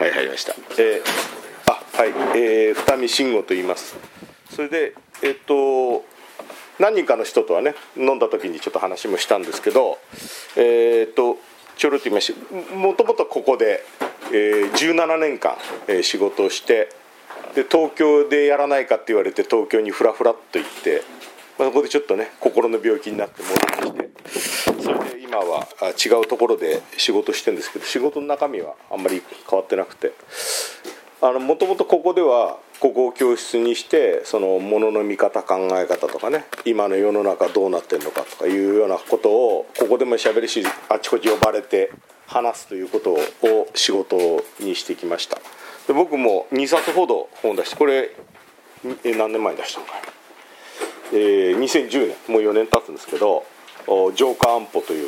はい、入りました。はい、二見慎吾と言います。それで何人かの人とはね飲んだ時にちょっと話もしたんですけど、ちょろっと言いまして、もともとここで、17年間、仕事をして、で東京でやらないかって言われて東京にフラフラっと行って、そこでちょっとね心の病気になって戻ってきて、それで今は違うところで仕事してるんですけど、仕事の中身はあんまり変わってなくて、もともとここではここを教室にしてそのものの見方考え方とかね、今の世の中どうなってるのかとかいうようなことをここでも喋るし、あちこち呼ばれて話すということを仕事にしてきました。で僕も2冊ほど本出して、これ何年前に出したのかな、2010年、もう4年経つんですけど、浄化安保という、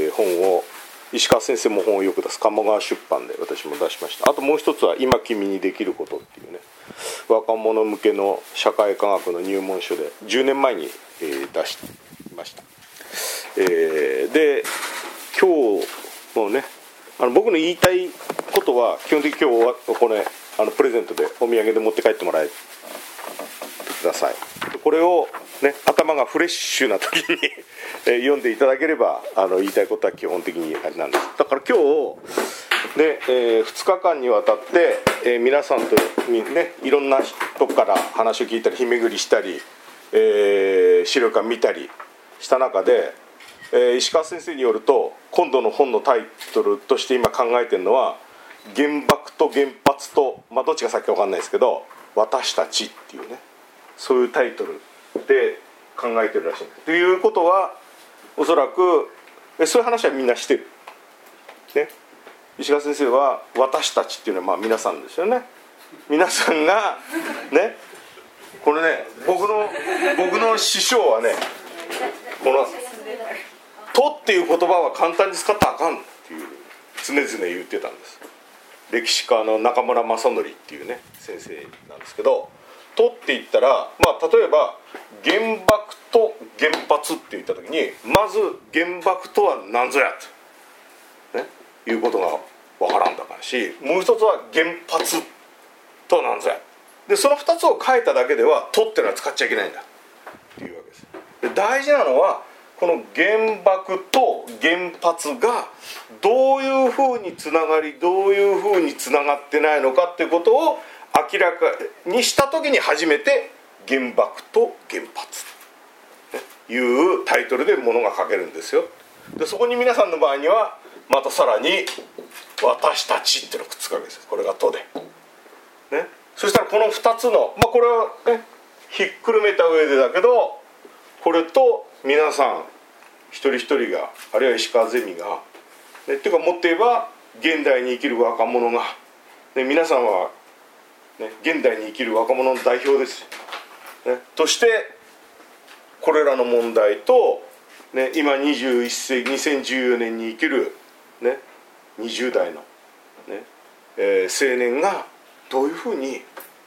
本を石川先生も本をよく出す鴨川出版で私も出しました。あともう一つは今君にできることっていうね、若者向けの社会科学の入門書で10年前に、出していました。で今日もね、僕の言いたいことは基本的に今日はこれプレゼントでお土産で持って帰ってもらえてください。これをね、頭がフレッシュな時に読んでいただければ言いたいことは基本的にあれなんです。だから今日で、2日間にわたって、皆さんとねいろんな人から話を聞いたり日巡りしたり、資料館見たりした中で、石川先生によると今度の本のタイトルとして今考えてるのは原爆と原発と、どっちが先か分かんないですけど私たちっていうね、そういうタイトルで考えてるらしいんです。ということはおそらくそういう話はみんなしてる、ね、石川先生は私たちっていうのは皆さんですよね。皆さんがね、これね僕の師匠はね、この「と」っていう言葉は簡単に使ったらあかんっていう常々言ってたんです。歴史家の中村正則っていうね先生なんですけど、とって言ったら、例えば原爆と原発って言った時にまず原爆とは何ぞやと、ね、いうことがわからんだからし、もう一つは原発とは何ぞやで、その2つを書いただけではとっていうのは使っちゃいけないんだっていうわけです。で大事なのはこの原爆と原発がどういうふうにつながりどういうふうにつながってないのかっていうことを明らかにした時に初めて原爆と原発というタイトルでものが書けるんですよ。でそこに皆さんの場合にはまたさらに私たちっていうのがくっつくわけです。これがとで、ね、そしたらこの2つの、これはねひっくるめた上でだけど、これと皆さん一人一人が、あるいは石川ゼミが、ね、っていうかもっと言えば現代に生きる若者が、ね、皆さんは現代に生きる若者の代表です、ね、としてこれらの問題と、ね、今21世紀2014年に生きる、ね、20代の、ね青年がどういうふうに、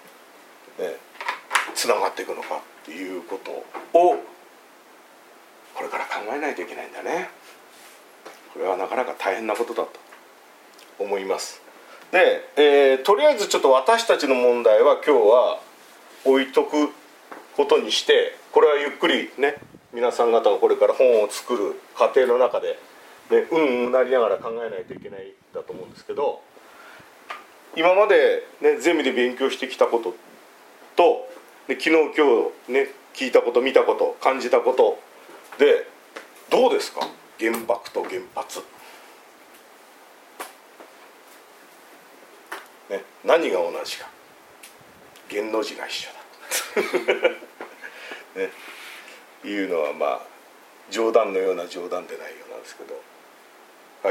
つながっていくのかっていうことをこれから考えないといけないんだね。これはなかなか大変なことだと思います。で、とりあえずちょっと私たちの問題は今日は置いとくことにして、これはゆっくりね皆さん方がこれから本を作る過程の中で、ね、なりながら考えないといけないだと思うんですけど、今まで、ね、ゼミで勉強してきたことと、で昨日今日ね聞いたこと見たこと感じたことでどうですか、原爆と原発、ね、何が同じか、原の字が一緒だ、ね、いうのは冗談のような冗談でないようなんですけど、はい、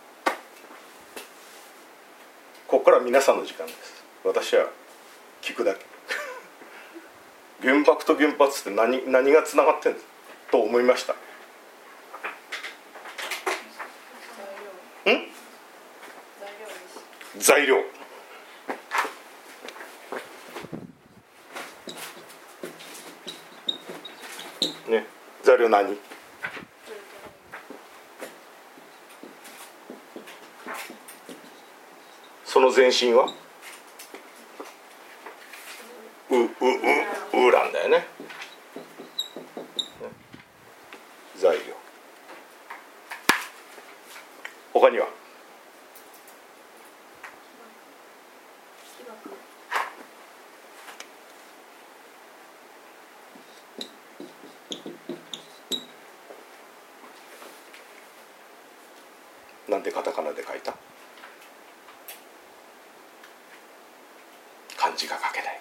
ここから皆さんの時間です。私は聞くだけ原爆と原発って何がつながってるんですと思いました？材料。ね、材料何？ その前身はウーランだよね。材料。他にはなんでカタカナで書いた？漢字が書けない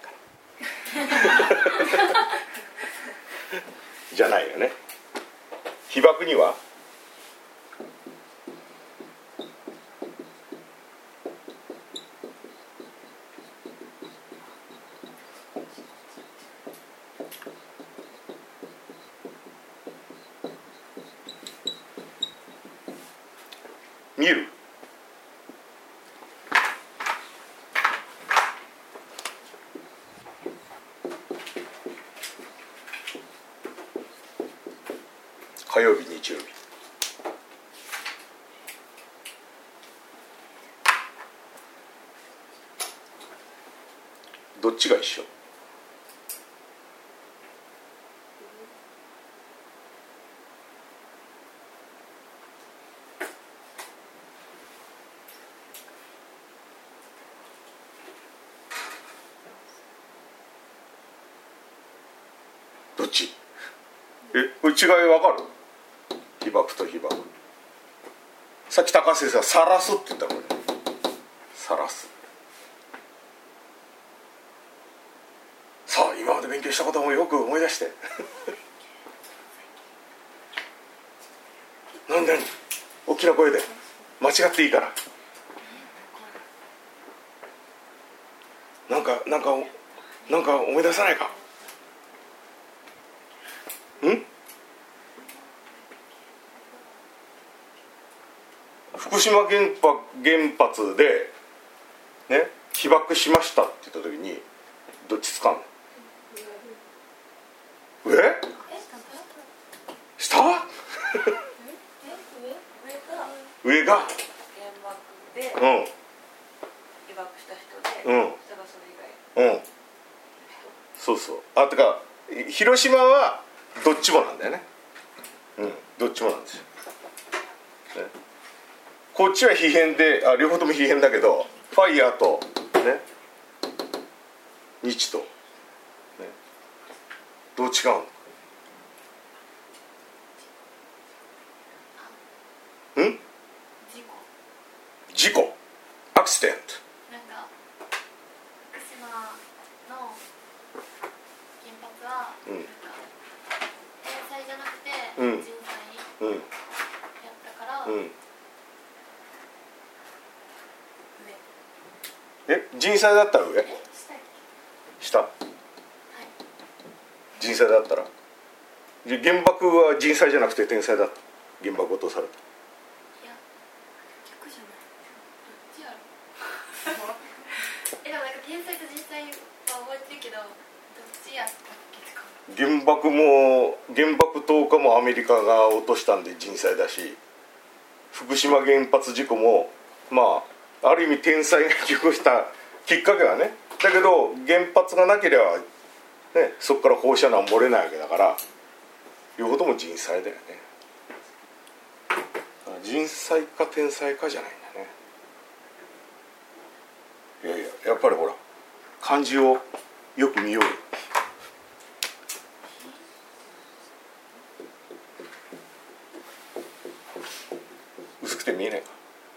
からじゃないよね。被爆には見る？火曜日、日曜日。どっちが一緒？どっち？これ違いわかる？被爆と被爆。さっき高瀬さん、さらすって言ったこれ。さらす。さあ、今まで勉強したこともよく思い出してなんで大きな声で間違っていいからなんか思い出さないか？福島原発でね、被爆しましたって言った時にどっち使うの？下？上が原爆で被爆した人で、下がそれ以外。そうそう。あ、てか広島はどっちもなんだよね。どっちもなんですよ。ね、こっちは非変で、両方とも非変だけど、ファイヤーとね、日と、ね、どう違うの？事故、アクシデント。 なんか福島の原発は、なんか天災じゃなくて人災やったから、 上。人災だったら上？下？はい。人災だったら？原爆は人災じゃなくて天災だった。原爆落とされた。 でもなんか天災と人災は覚えてるけど、どっちやったっけ？ 原爆投下もアメリカが落としたんで人災だし、福島原発事故もある意味天災が起こしたきっかけはね、だけど原発がなければね、そこから放射能は漏れないわけだから、両方とも人災だよね。人災か天災かじゃないんだね。やっぱりほら漢字をよく見ようよ。薄くて見えないか。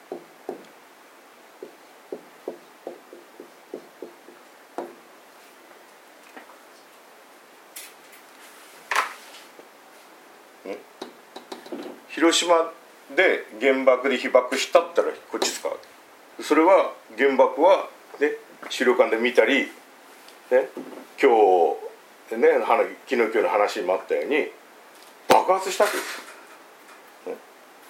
広島で原爆で被爆したったらこっち使う。それは原爆はね、資料館で見たり、ね、今日ね、昨日今日の話にもあったように爆発したわけですよ、ね、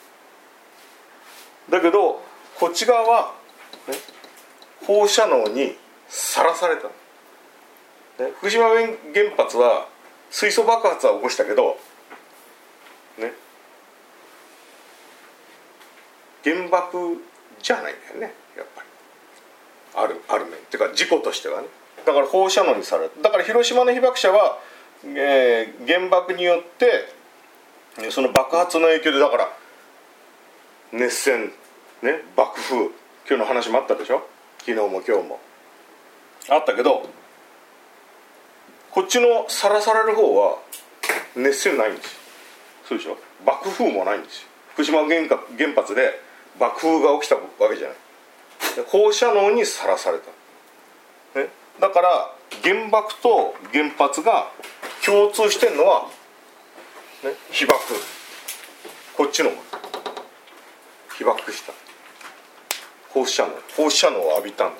だけどこっち側は、ね、放射能にさらされた、ね、福島原発は水素爆発は起こしたけどね、原爆じゃないんだよね、やっぱり。 ある面っていうか事故としてはね。だから放射能にされた。だから広島の被爆者は、原爆によってその爆発の影響で、だから熱線ね、爆風、今日の話もあったでしょ、昨日も今日もあったけど、こっちのさらされる方は熱線ないんですよ。そうでしょ、爆風もないんですよ。福島原発で爆風が起きたわけじゃない。放射能にさらされた、ね、だから原爆と原発が共通してるのは、ね、被爆、こっちの被爆した放射能を浴びたんです、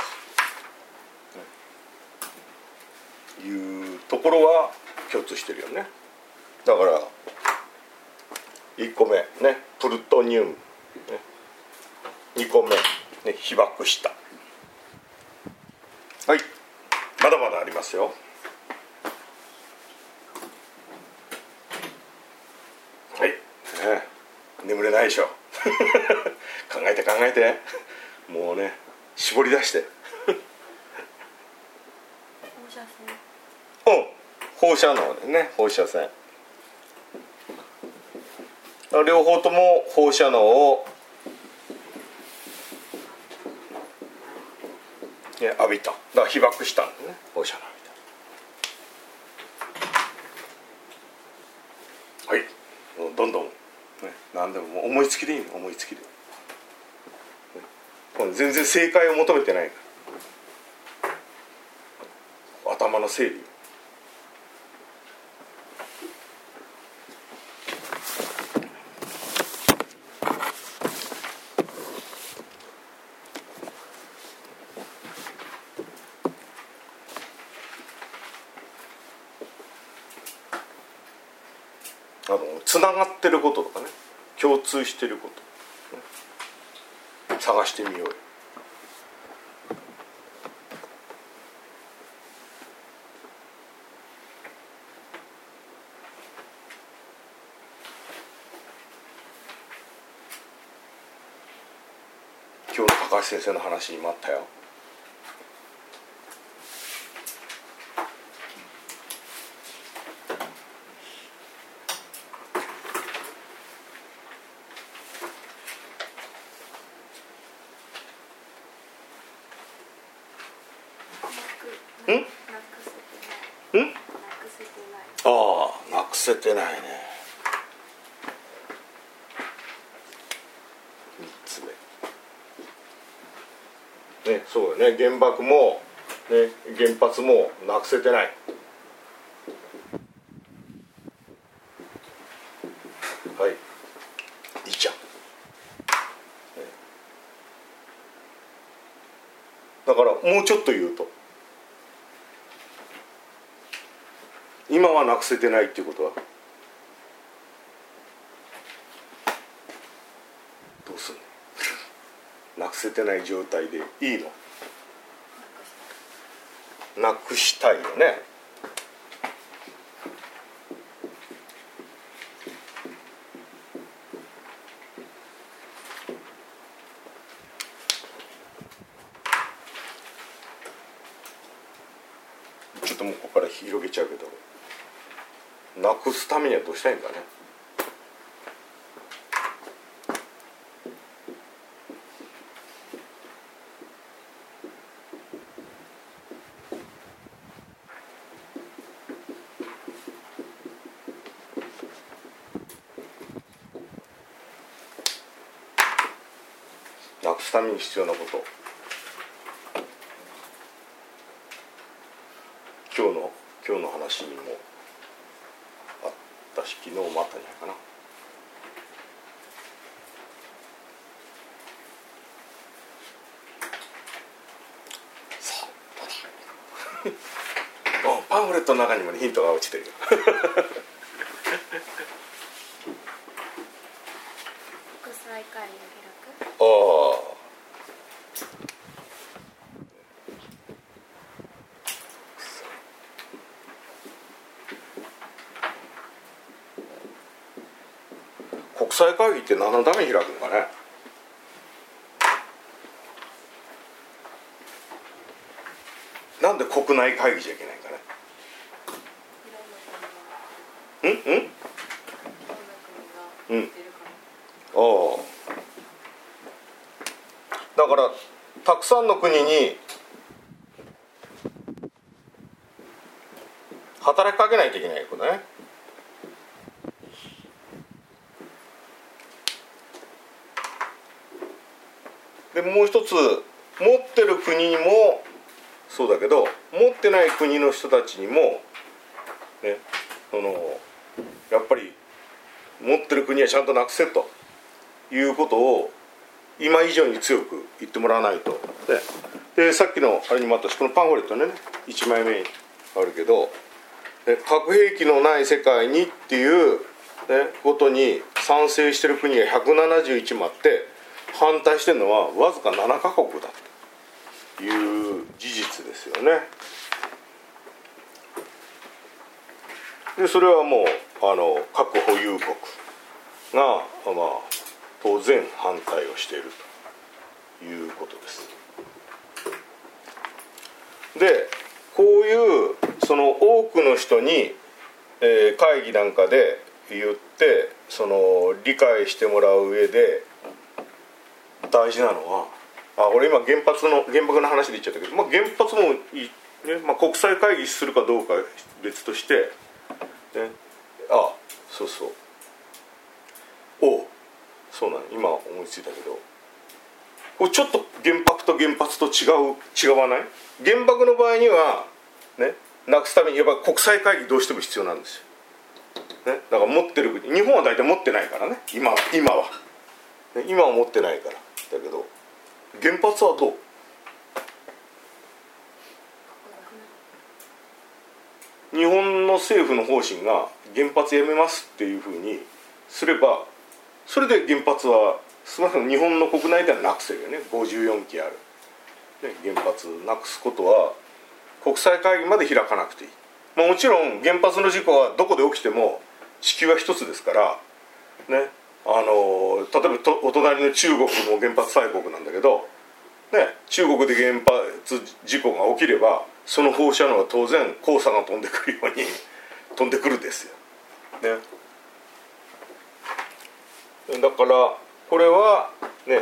ね、いうところは共通してるよね。だから1個目ね、プルトニウム、ね、2個目、ね、被爆した。はい、まだまだありますよ。はい、ね、眠れないでしょ考えてもうね、絞り出して放射線、 放射能でね、放射線、両方とも放射能を浴びた。だから被爆したんだね、放射能浴びた。はい、どんどん、ね、何でももう思いつきでいいの、思いつきで、ね、全然正解を求めてないから、頭の整理。つながってることとかね、共通してること、ね、探してみようよ。今日の高橋先生の話にもあったよ。なくせてないね。3つ目ね、そうよね、原爆も、ね、原発もなくせてない。はい、いいじゃん、ね、だからもうちょっと言うと、今はなくせてないっていうことはどうすんのなくせてない状態でいいの？なくしたいよね。ちょっともうここから広げちゃうけど、なくすためにはどうしたらいいんだね。なくすために必要なこと、今日の話にもあったし、昨日もあったんじゃないかな。さあパンフレットの中にも、ね、ヒントが落ちてるよ国際会議を開く。 ああ、国際会議って何のために開くのかね。 なんで国内会議じゃいけないかね。ああ、だからたくさんの国に働きかけないといけないことね。でもう一つ、持ってる国にもそうだけど、持ってない国の人たちにもね、やっぱり持ってる国はちゃんとなくせということを今以上に強く言ってもらわないと。でさっきのあれにもあったし、このパンフレットね、1枚目にあるけど、核兵器のない世界にっていう、ことに賛成してる国が171もあって、反対してるのはわずか7カ国だという事実ですよね。でそれはもう核保有国が、当然反対をしているということです。でこういうその多くの人に、会議なんかで言って理解してもらう上で大事なのは、俺今原爆の話で言っちゃったけど、原発もいい、ね、国際会議するかどうか別として、ね、そうそう、そうなの、今思いついたけど、これちょっと原爆と原発と違わない？原爆の場合にはね、なくすためにやっぱ国際会議どうしても必要なんですよ、ね、だから持ってる国、日本は大体持ってないからね、今は持ってないから。だけど原発はどう？日本の政府の方針が原発やめますっていうふうにすれば、それで原発は少なくとも日本の国内ではなくせるよね。54基ある、ね、原発なくすことは国際会議まで開かなくていい。もちろん原発の事故はどこで起きても地球は一つですからね。例えばお隣の中国も原発大国なんだけど、ね、中国で原発事故が起きればその放射能は当然黄砂が飛んでくるように飛んでくるですよ、ね、だからこれはね、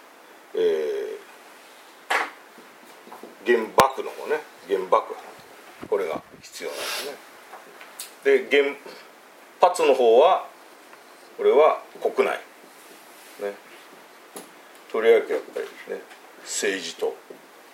原爆の方ね、原爆これが必要なんですね。で原発の方はこれは国内、ね、とりわけやっぱりね政治と、ね、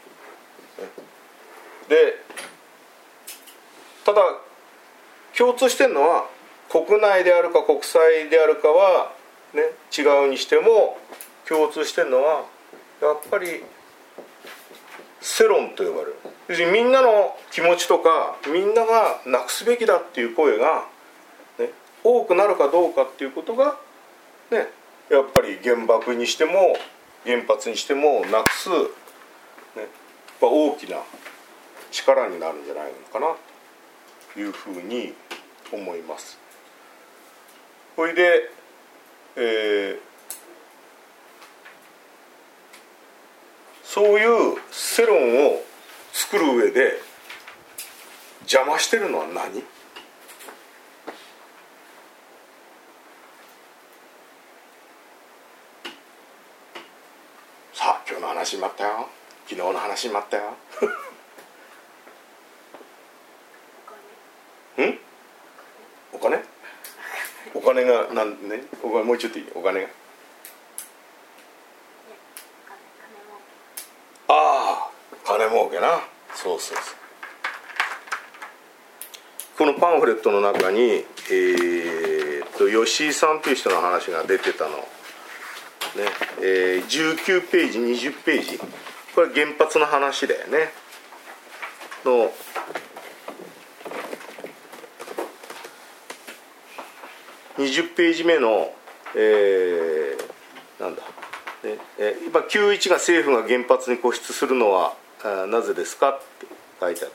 でただ共通してるのは国内であるか国際であるかは、ね、違うにしても共通してるのはやっぱり世論と呼ばれる、要するにみんなの気持ちとかみんながなくすべきだっていう声が多くなるかどうかっていうことが、ね、やっぱり原爆にしても原発にしてもなくす、ね、大きな力になるんじゃないのかなというふうに思います。それで、そういう世論を作る上で邪魔してるのは何？さあ今日の話になったよ、昨日の話になったよお金がもうちょっといい？お金が金儲けな。そうこのパンフレットの中に吉井さんという人の話が出てたのね、19ページ20ページ、これ原発の話だよね。の20ページ目の、今91が政府が原発に固執するのはなぜですかって書いてあって、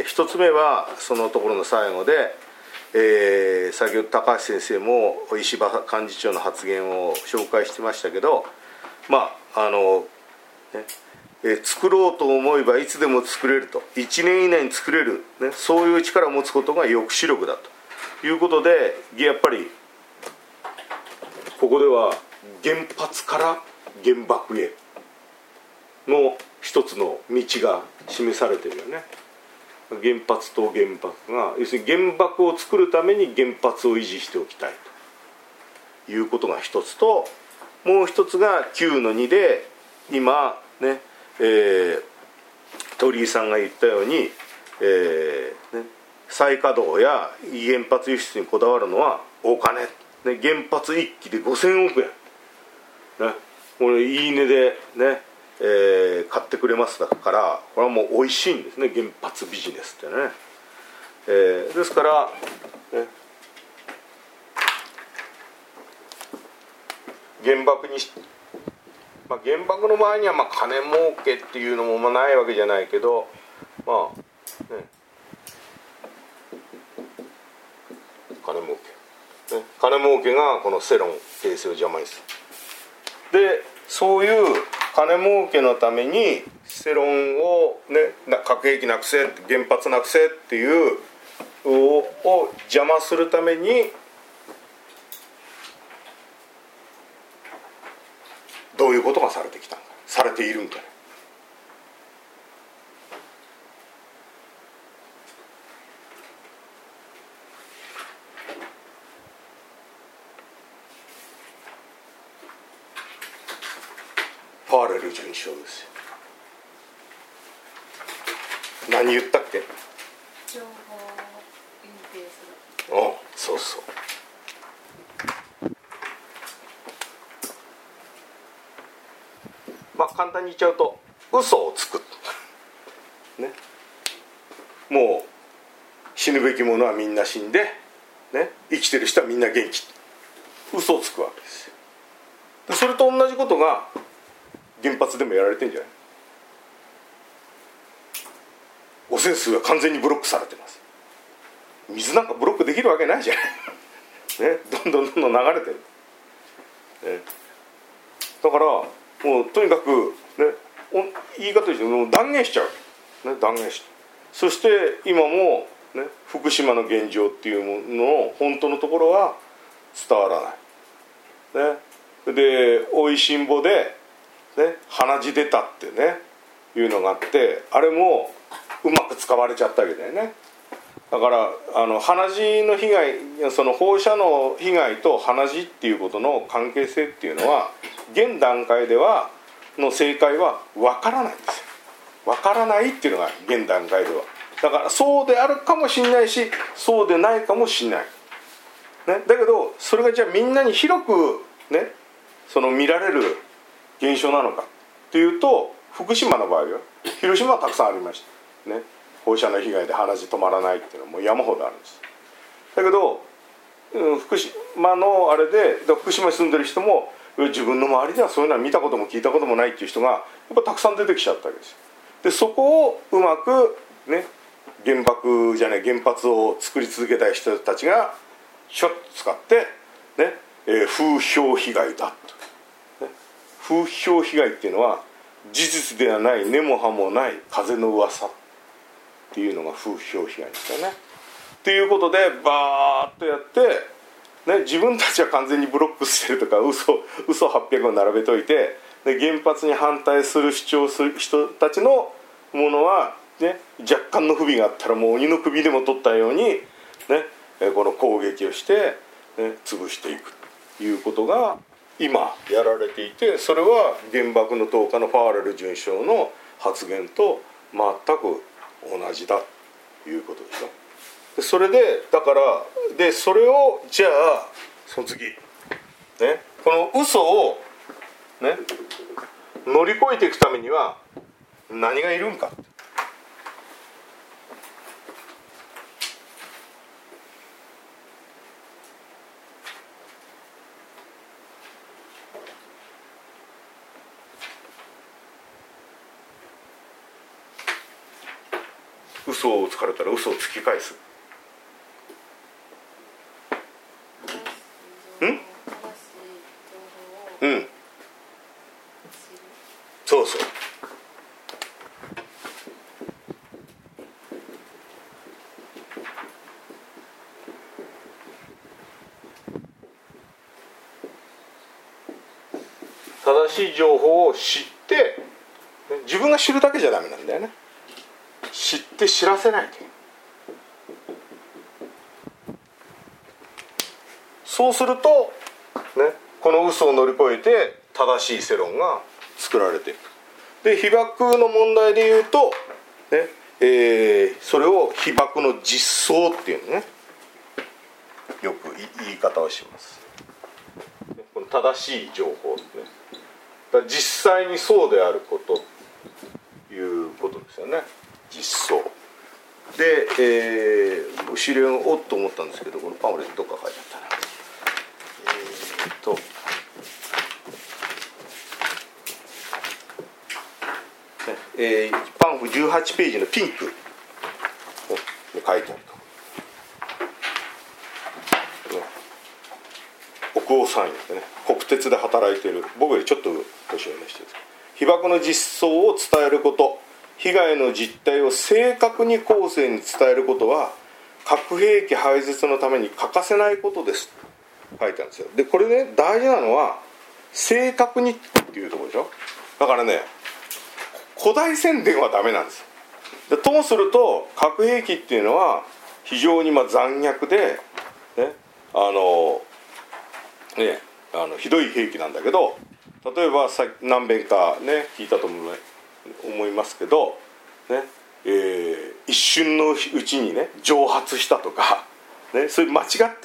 一つ目はそのところの最後で、先ほど高橋先生も石破幹事長の発言を紹介してましたけど、 作ろうと思えばいつでも作れると、1年以内に作れる、ね、そういう力を持つことが抑止力だということで、やっぱりここでは原発から原爆への一つの道が示されてるよね。原発と原爆が、要するに原爆を作るために原発を維持しておきたいということが一つと、もう一つが9の2で今ね、鳥居さんが言ったように、再稼働や原発輸出にこだわるのはお金、ね、原発1基で5000億円、ね、これいいねでね、買ってくれますだから、これはもう美味しいんですね、原発ビジネスってね。ですから、ね、原爆に原爆の場合には金儲けっていうのもないわけじゃないけど、金儲けがこの世論形成を邪魔にする。でそういう金儲けのために世論を、ね、核兵器なくせ、原発なくせっていうを邪魔するためにどういうことがされてきたのか、されているんかね。パーレル准将ですよ。何言ったっけ？ 情報隠蔽する。 お、そうそう。簡単に言っちゃうと嘘をつく、ね、もう死ぬべき者はみんな死んで、ね、生きてる人はみんな元気、嘘をつくわけですよ。でそれと同じことが原発でもやられてるんじゃない？汚染水は完全にブロックされてます。水なんかブロックできるわけないじゃない、ね、どんどん流れてる、ね、だからもうとにかく、ね、言い方としてもう断言しちゃう、ね、断言して、そして今も、ね、福島の現状っていうものの本当のところは伝わらない、ね、でおいしんぼで、ね、鼻血出たってねいうのがあって、あれもうまく使われちゃったわけだよね。だから鼻血の被害、その放射能被害と鼻血っていうことの関係性っていうのは現段階ではの正解は分からないんですよ。分からないっていうのが現段階では。だからそうであるかもしれないし、そうでないかもしれない、ね、だけどそれがじゃあみんなに広くねその見られる現象なのかっていうと、福島の場合は、広島はたくさんありましたね。放射能被害で鼻血止まらないっていうのはもう山ほどあるんです。だけど、福島のあれで福島に住んでる人も自分の周りではそういうのは見たことも聞いたこともないっていう人がやっぱたくさん出てきちゃったわけですよ。でそこをうまくね原発を作り続けたい人たちがちょっと使ってね、風評被害だと、ね、風評被害っていうのは事実ではない根も葉もない風の噂っていうのが風評被害ですよね。っていうことでバーッとやって、ね、自分たちは完全にブロックしてるとか嘘800を並べといて、で原発に反対する主張する人たちのものは、ね、若干の不備があったらもう鬼の首でも取ったように、ね、この攻撃をして、ね、潰していくということが今やられていて、それは原爆の投下のファーレル准将の発言と全く同じだということでしょ。でそれでだからでそれをじゃあその次、ね、この嘘を、ね、乗り越えていくためには何がいるんか。嘘をつかれたら嘘を突き返す。そうそう。 正しい情報を知って、自分が知るだけじゃダメなんだよね。知って知らせないと。そうすると、ね、この嘘を乗り越えて正しい世論が作られていく。で被爆の問題でいうと、ねそれを被爆の実相っていうのね、よく言い方をします。この正しい情報ですね。だから実際にそうであることということですよね。実相で、資料をおっと思ったんですけど、このパンフレットどっか書いてあったな。パンフ18ページのピンク書いてあると、奥尾さんですね、国鉄で働いている、僕よりちょっと年上の人です。被爆の実相を伝えること、被害の実態を正確に後世に伝えることは核兵器廃絶のために欠かせないことです書いてあるんですよ。でこれね、大事なのは正確にっていうところでしょ。だからね、誇大宣伝はダメなんです。でとすると核兵器っていうのは非常に残虐で、ね、ひどい兵器なんだけど、例えば何遍かね聞いたと思いますけど、ね一瞬のうちにね蒸発したとか、ね、それ間違った、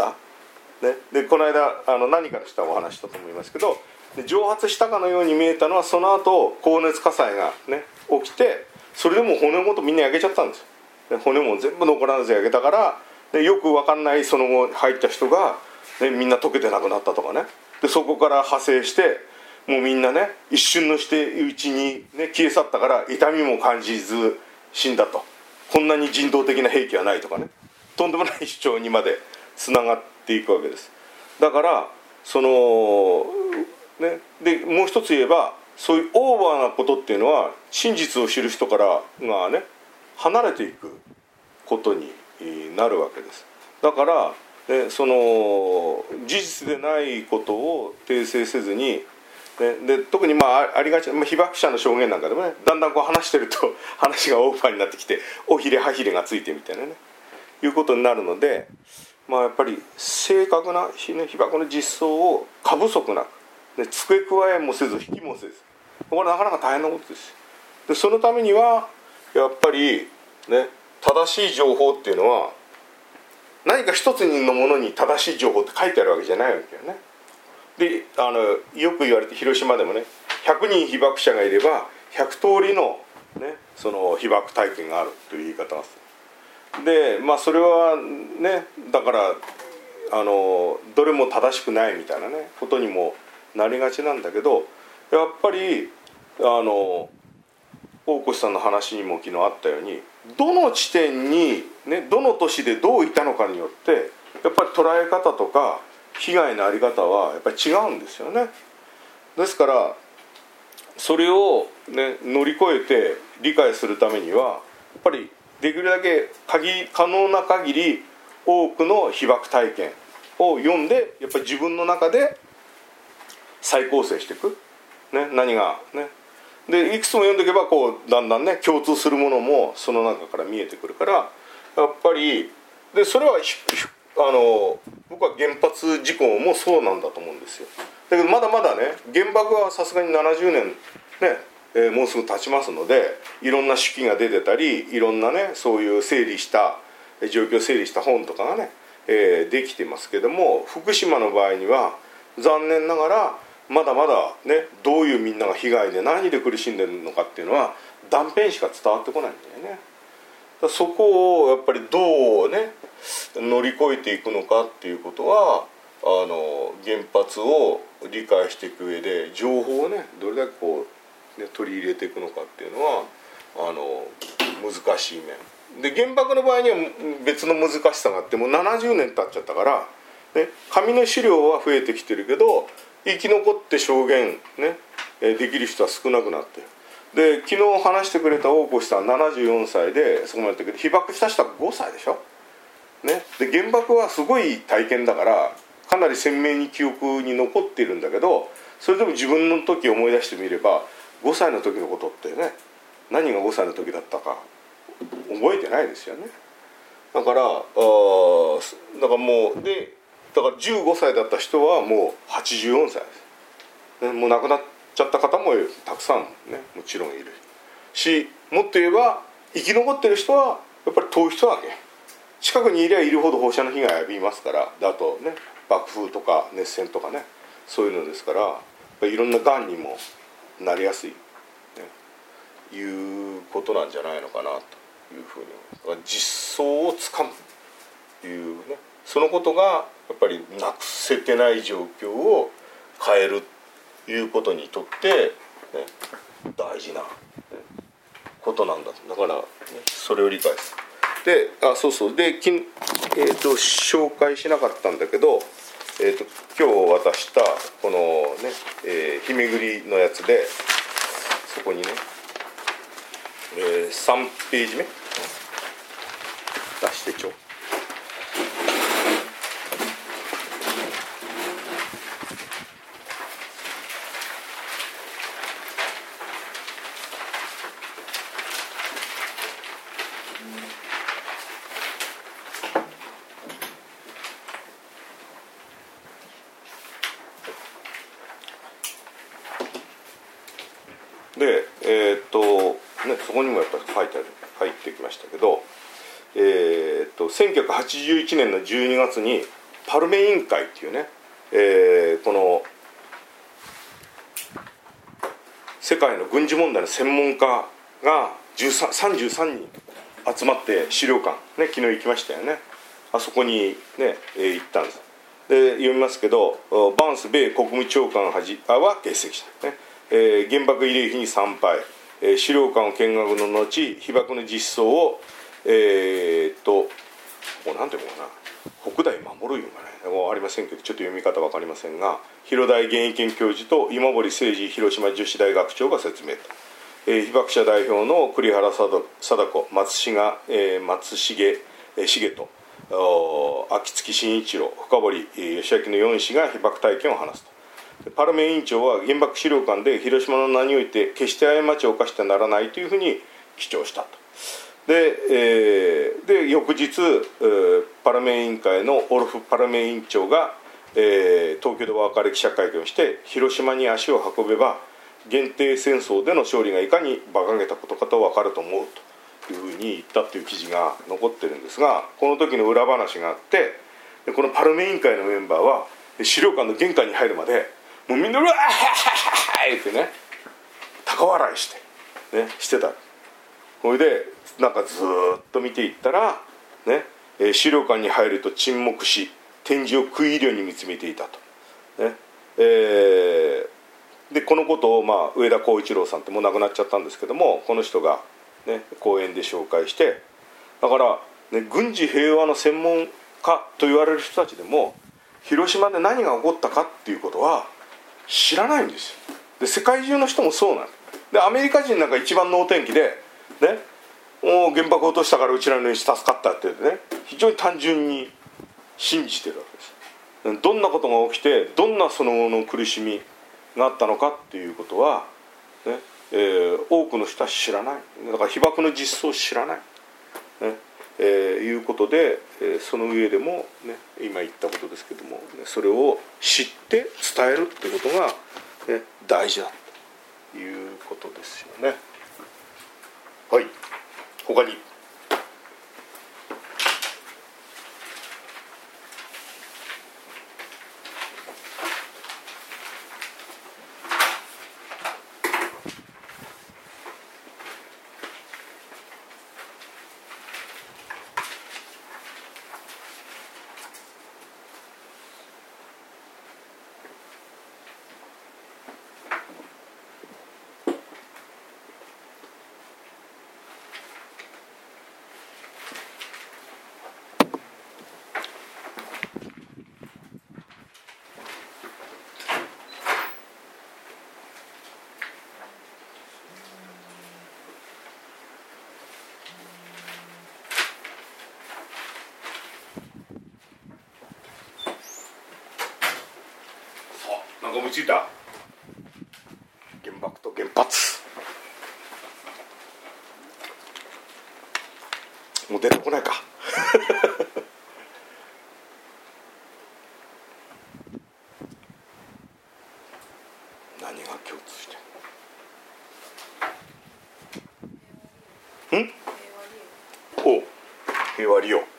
ね、でこの間何かの人はお話したと思いますけど、蒸発したかのように見えたのはその後高熱火災がね起きて、それでも骨ごとみんな焼けちゃったんですよ。で骨も全部残らず焼けたから、でよく分かんないその後入った人が、ね、みんな溶けてなくなったとかね。でそこから派生してもうみんなね一瞬のうちに、ね、消え去ったから痛みも感じず死んだと、こんなに人道的な兵器はないとかね、とんでもない主張にまでつながっていくわけです。だからそのね、でもう一つ言えば、そういうオーバーなことっていうのは真実を知る人からがね離れていくことになるわけです。だから、ね、その事実でないことを訂正せずに、ね、で特にありがちな、被爆者の証言なんかでもね、だんだんこう話してると話がオーバーになってきておひれはひれがついてみたいなねいうことになるので、やっぱり正確な被爆の実相を過不足なく、付け加えもせず引きもせず、これなかなか大変なことです。でそのためにはやっぱりね、正しい情報っていうのは何か一つのものに正しい情報って書いてあるわけじゃないわけよね。でよく言われて、広島でもね100人被爆者がいれば100通りの、ね、その被爆体験があるという言い方をする。でそれはね、だからどれも正しくないみたいなねことにもなりがちなんだけど、やっぱり大越さんの話にも昨日あったように、どの地点に、ね、どの都市でどういたのかによってやっぱり捉え方とか被害の在り方はやっぱり違うんですよね。ですからそれを、ね、乗り越えて理解するためにはやっぱりできるだけ可能な限り多くの被爆体験を読んで、やっぱり自分の中で再構成していく、ね、何がねでいくつも読んでいけばこうだんだんね共通するものもその中から見えてくるから、やっぱりでそれは僕は原発事故もそうなんだと思うんですよ。だけどまだまだね原爆はさすがに70年ね、もうすぐ経ちますので、いろんな手記が出てたり、いろんなねそういう整理した状況を整理した本とかがね、できてますけども、福島の場合には残念ながらまだまだねどういうみんなが被害で何で苦しんでるのかっていうのは断片しか伝わってこないんだよね。だそこをやっぱりどうね乗り越えていくのかっていうことは原発を理解していく上で情報をねどれだけこう、ね、取り入れていくのかっていうのは難しい面で、原爆の場合には別の難しさがあって、もう70年経っちゃったから、ね、紙の資料は増えてきてるけど生き残って証言、ね、できる人は少なくなってる。で昨日話してくれた大越さん74歳でそこまでやったけど、被爆した人は5歳でしょ、ね、で原爆はすごい体験だからかなり鮮明に記憶に残っているんだけど、 それでも自分の時を思い出してみれば5歳の時のことってね、何が5歳の時だったか覚えてないですよね。だからもうだから15歳だった人はもう84歳です、ね、もう亡くなっちゃった方もたくさんね、もちろんいるし、もっと言えば生き残ってる人はやっぱり遠い人だけ、近くにいりゃいるほど放射能被害を浴びますから、あとね爆風とか熱線とかね、そういうのですから、やっぱりいろんながんにもなりやすい、ね、いうことなんじゃないのかなというふうに、だから実相をつかむというね、そのことがやっぱりなくせてない状況を変えるということにとって、ね、大事な、ね、ことなんだ。だから、ね、それを理解する。で、そうそうで、紹介しなかったんだけど、今日渡したこのね、日めぐりのやつで、そこにね、3ページ目出してちょ。で、そこにもやっぱり入ってきましたけど、1981年の12月にパルメ委員会っていうね、この世界の軍事問題の専門家が33人集まって資料館、ね、昨日行きましたよね。あそこに、ね、行ったんです。で読みますけど、バンス米国務長官は欠席した、ね、原爆慰霊碑に参拝、資料館を見学の後被爆の実相をもうなんていうのかな、北大守るいうかね、もうありませんけどちょっと読み方分かりませんが、広大現役教授と今堀誠二広島女子大学長が説明と、被爆者代表の栗原貞子、松重茂と秋月真一郎、深堀義明の4氏が被爆体験を話すと。パルメ委員長は原爆資料館で広島の名において決して過ちを犯してはならないというふうに主張したと。で翌日パルメ委員会のオルフ・パルメ委員長が、東京でお別れ記者会見をして、広島に足を運べば限定戦争での勝利がいかに馬鹿げたことかと分かると思うというふうに言ったという記事が残ってるんですが、この時の裏話があって、このパルメ委員会のメンバーは資料館の玄関に入るまでもうみんなうわーってね高笑いして、ね、してた。それでなんかずっと見ていったら、ね、資料館に入ると沈黙し展示を食い入るように見つめていたと、ね。でこのことを、上田浩一郎さんってもう亡くなっちゃったんですけども、この人が、ね、講演で紹介して、だから、ね、軍事平和の専門家と言われる人たちでも広島で何が起こったかっていうことは知らないんですよ。で世界中の人もそうなんで、アメリカ人なんか一番能天気で、ね、もう原爆落としたからうちらの命助かったって言ってね、非常に単純に信じてるわけです。どんなことが起きてどんなその後の苦しみがあったのかっていうことは、ね多くの人は知らない。だから被爆の実相を知らない、ねいうことで、その上でも、ね、今言ったことですけども、それを知って伝えるってことが、ね、大事だということですよね。はい、他になんか思いついた。 もう出てこないか何が共通してるん？お、平和利用。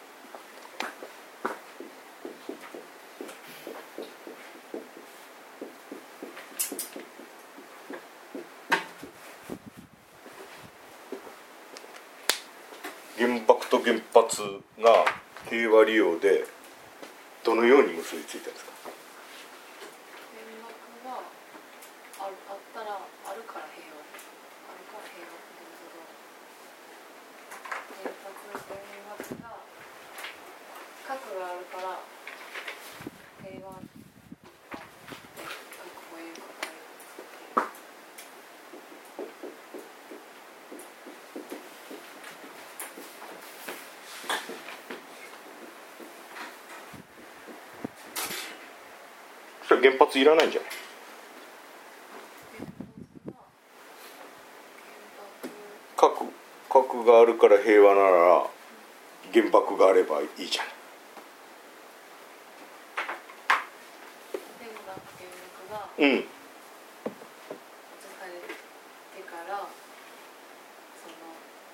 原爆と原発が平和利用でどのように結びついてるんですか？ 原爆があったらあるから平和、あるから平和って言うけど、原爆が核があるから平和って核保有国がある。 それ原発いらないんじゃない？核があるから平和なら原爆があればいいじゃない。うん。 落とされてからその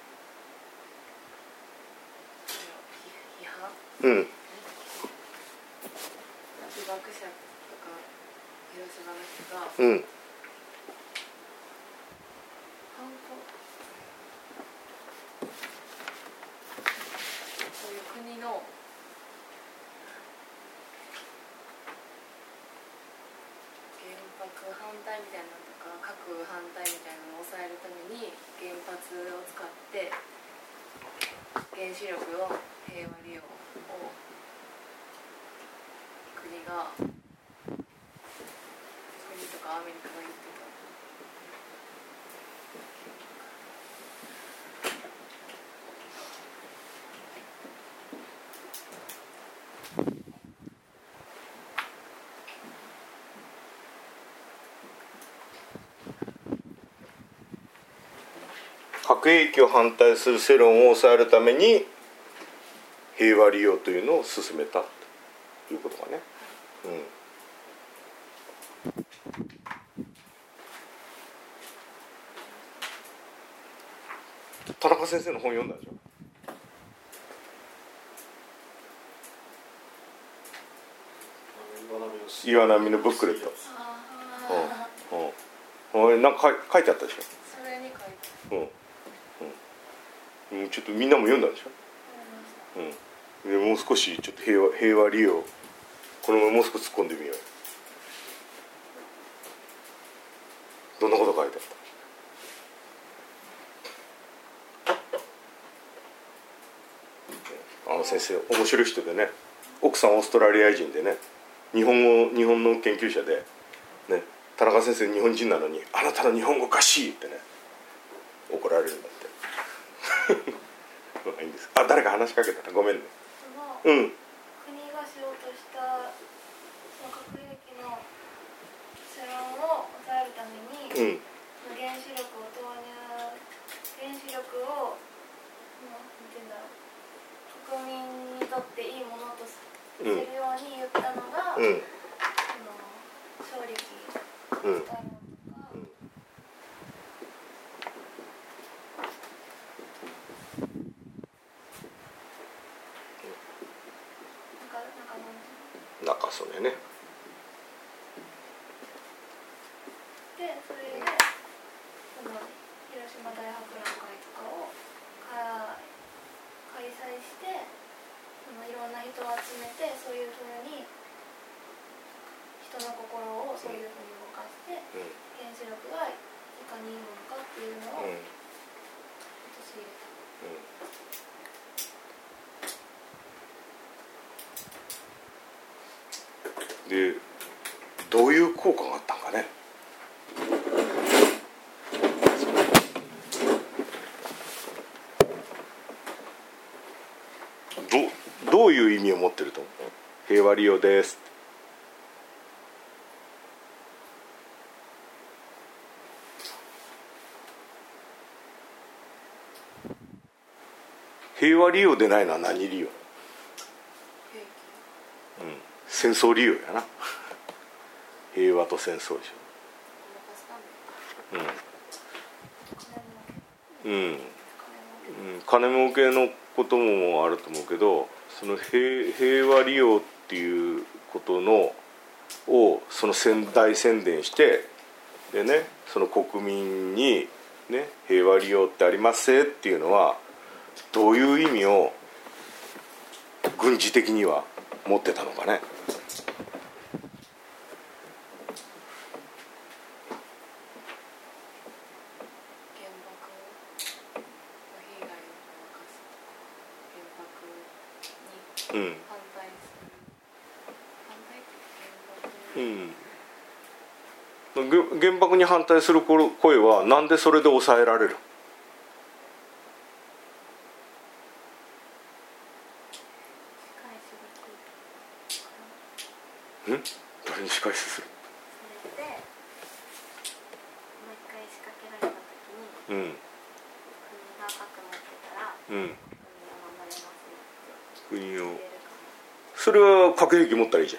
批判、 うん。 被爆者とか広島の人がうん。 反抗、そういう国の原爆反対みたいなのとか核反対みたいなのを抑えるために原発を使って原子力の平和利用を国とかアメリカが言ってた。 核兵器を反対する世論を抑えるために平和利用というのを進めたということかね。うん。田中先生の本読んだでしょ？岩波のブックレット。なんか書いてあったでしょ？ それに書いてもうちょっとみんなも読んだでしょ？でもう少しちょっと平和利用このままもう少し突っ込んでみよう。どんなこと書いてあった？先生面白い人でね、奥さんオーストラリア人でね、日本の研究者で、ね、田中先生日本人なのにあなたの日本語おかしいってね怒られるんだってまあいいんです。あ、誰か話しかけたらごめんね。うん。 国がしようとしたその核兵器の世論を抑えるために、原子力を投入、原子力をなんていうんだろう、国民にとっていいものとするように言ったのが、勝力使うのとか、 中曽根ね。 でそれでその広島大博覧会とかを開催して、いろんな人を集めて、そういうふうに人の心をそういうふうに動かして、原子力がいかにいいものかっていうのを陥れた。 でどういう効果があったんかね。どういう意味を持ってると思う？平和利用です。 平和利用でないのは何利用？戦争利用やな。平和と戦争でしょ。金儲けのこともあると思うけど、その平和利用っていうことのをその大宣伝して、でね、その国民にね、平和利用ってありますせっていうのはどういう意味を軍事的には持ってたのかね。原爆に反対する声はなんでそれで抑えられる？誰に仕返しする？ それでもう一回仕掛けられた時に、国が核持ってたら、国を守れますよって国を、それは核兵器持ったらいいじゃん。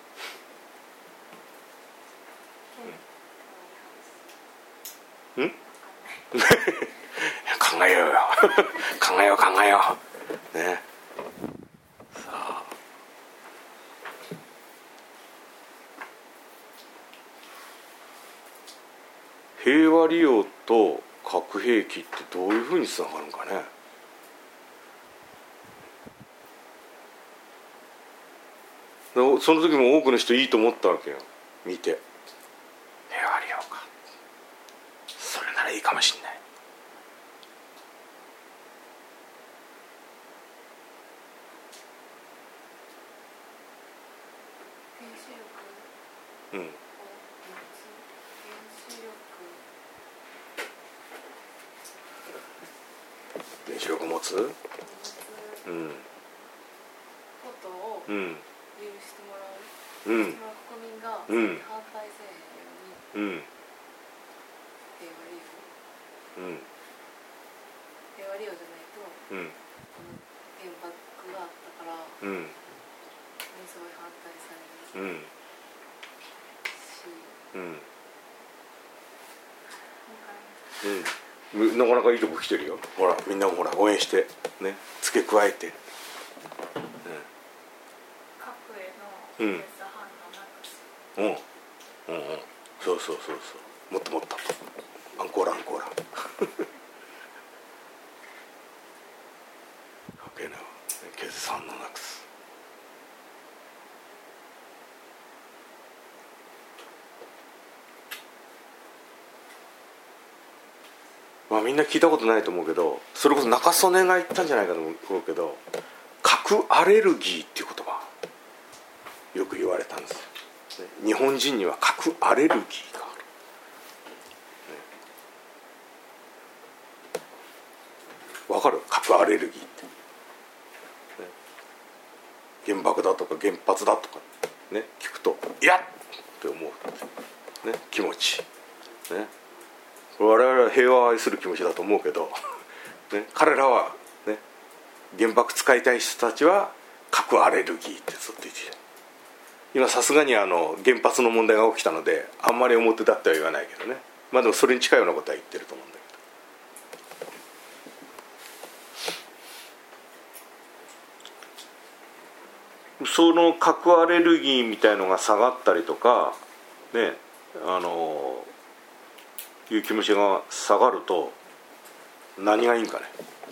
考えようよ考えようね。さあ、平和利用と核兵器ってどういうふうにつながるのかね。その時も多くの人いいと思ったわけよ、見て。平和利用か、それならいいかもしんない。原子力持つことを許してもらう、国民が反対せえへんように、平和利用じゃないと、原爆があったから、すごい反対されるし、なかなかいいとこ来てるよ。ほら、みんなもほら応援してね、付け加えて、核への連鎖反応なくす。そうもっともっとアンコーラ核への連鎖反応なくす。まあみんな聞いたことないと思うけど、それこそ中曽根が言ったんじゃないかと思うけど、核アレルギーっていう言葉よく言われたんですよ。日本人には核アレルギーがある。わかる？核アレルギーって、原爆だとか原発だとかね、聞くといやって思う、ね、気持ちね。我々は平和を愛する気持ちだと思うけど、ね、彼らは、ね、原爆使いたい人たちは核アレルギーってずっと言ってる。今さすがに原発の問題が起きたのであんまり表立っては言わないけどね、まあでもそれに近いようなことは言ってると思うんだけど、その核アレルギーみたいのが下がったりとかね、いう気持ちが下がると何がいいんかね。